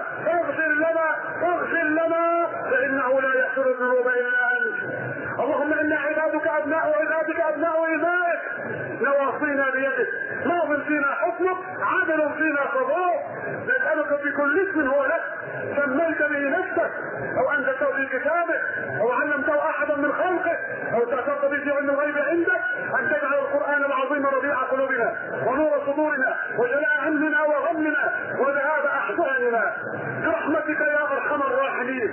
لنا فانه لا يغفر الذنوب الا انت. اللهم انا عبادك ابناء إمائك، نواصينا بيدك، ماض فينا حكمك، عدل فينا قضاء. نسألك بكل اسم هو لك سميت به نفسك او انزلته في كتابك او علمته احدا من خلقك او تعتقد به في علم الغيب عندك، ان تجعل القرآن العظيم ربيع قلوبنا ونور صدورنا وجلاء همنا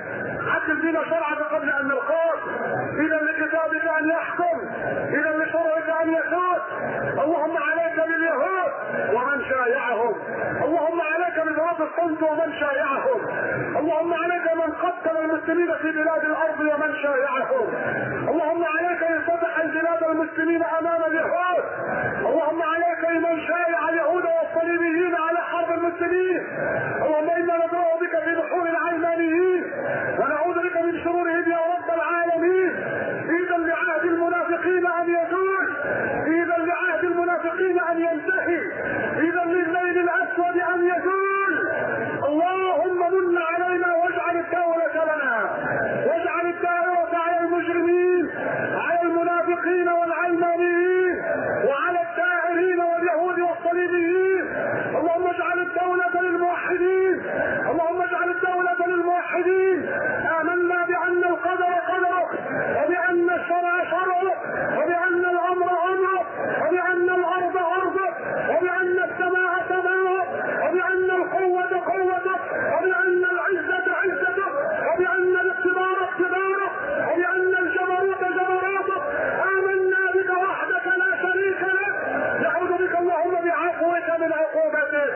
عدل فينا شرعك قبل ان نلقاك. اذا لكتابك ان يحكم، اذا لشرعك ان يسود. اللهم عليك باليهود ومن شايعهم، اللهم عليك بذرات الصمت ومن شايعهم، اللهم عليك من قتل المسلمين في بلاد الارض ومن شايعهم، اللهم عليك ان فتح البلاد المسلمين امام اليهود، اللهم عليك بمن شايع اليهود والصليبيين على حرب المسلمين. اللهم انا ندعو بك في بحور العلمانيين ونعوذ بك من شرورهم يا رب العالمين. اذا لعهد المنافقين ان يزول، اذا لعهد المنافقين ان ينتهي، اذا للليل الاسود ان يزول. اللهم من علينا واجعل الدولة لنا، واجعل الدائرة على المجرمين، على المنافقين والعلمانيين وعلى الداعرين واليهود والصليبيين. اللهم اجعل الدولة للموحدين، اللهم اجعل الدولة للموحدين. آمنا بأن القدر قدرك، وبأن الشرع شرعك، وبأن الأمر أمرك، وبأن الأرض أرضك، وبأن السماء سماءك، وبأن القوة قوتك، وبأن العزة عزتك، وبأن الاقتدار اقتدارك، وبأن الجبروت جبروتك. آمنا بك وحدك لا شريك لك. نعوذ بك اللهم بعفوك من عقوبتك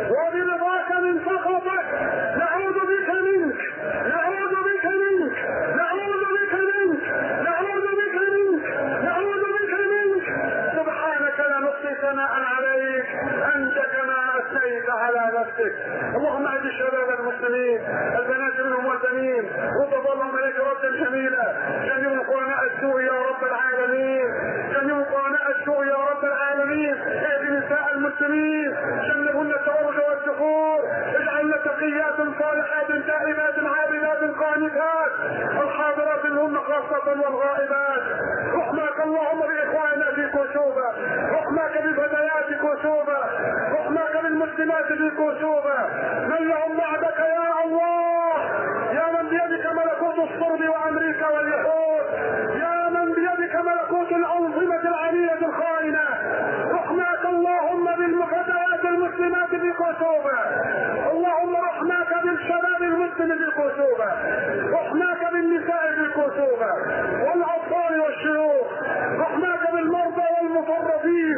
وبرضاك من سخطك. نعوذ بك منك، نعوذ بك منك، نعوذ بك منك، نعوذ بك منك، نعوذ بك منك. سبحانك لا نحصي ثناء عليك، انت كما اثنيت على نفسك. اللهم اهد الشباب المسلمين، البنات منهم والبنين، رد اللهم اليك ردا جميلا. جنبوا قرناء السوء يا رب العالمين، جنبوا قرناء السوء يا رب العالمين. اهد نساء المسلمين، جنبهن التبرج والسفور. اجعلنا تقيات صالحات تائبات عابدات قانتات، الحاضرات منهن خاصة والغائبات. رحمك اللهم باخواننا في كوسوفا، رحمك بفتيات كوسوفا، رحمك بالمسلمات في كوسوفا. من لهم بعدك يا الله، يا من بيدك ملكوت الصرب وامريكا واليهود، يا من بيدك ملكوت الانظمة العالية الخائنة. رحمك اللهم بالفتيات المسلمات في كوسوفا، اللهم رحمك بالشباب المسلم في كوسوفا، رحمك بالنساء في كوسوفا والاطفال والشيوخ، رحمك بالمرضى والمفرطين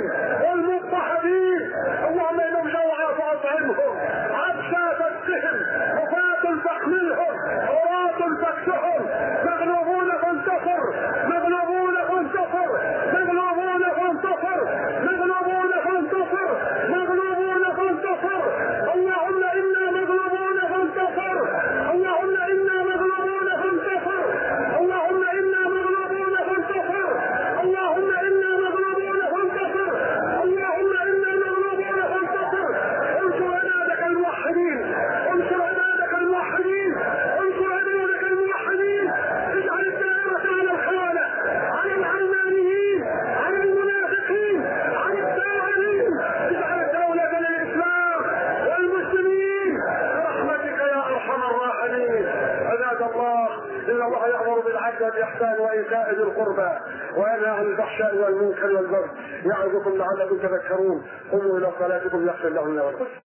والمضطهدين. اللهم انهم جوعى فاطعمهم، عطشى فاسقهم، حفاة فاحملهم، عراة فاكسهم، مغلوبون فانتصر، مغلوبون فانتصر، مغلوبون فانتصر، مغلوبون فانتصر، مغلوبون فانتصر. اللهم انا مغلوبون فانتصر، اللهم انا مغلوبون فانتصر، اللهم انا مغلوبون فانتصر، اللهم انا مغلوبون فانتصر، اللهم انا مغلوبون فانتصر. انصر عبادك الموحدين، انصر عبادك الموحدين، انصر عبادك الموحدين. اجعل الدائرة على الخونة، على العلمانيين، على المنافقين، على الداعرين. اجعل الدولة للإسلام والمسلمين برحمتك يا أرحم الراحمين. عباد الله، إن الله يأمر بالعدل والإحسان وإيتاء ذي القربى وينهى عن الفحشاء والمنكر والبغي. يعظكم لعلكم تذكرون. قوموا إلى صلاتكم يغفر لكم.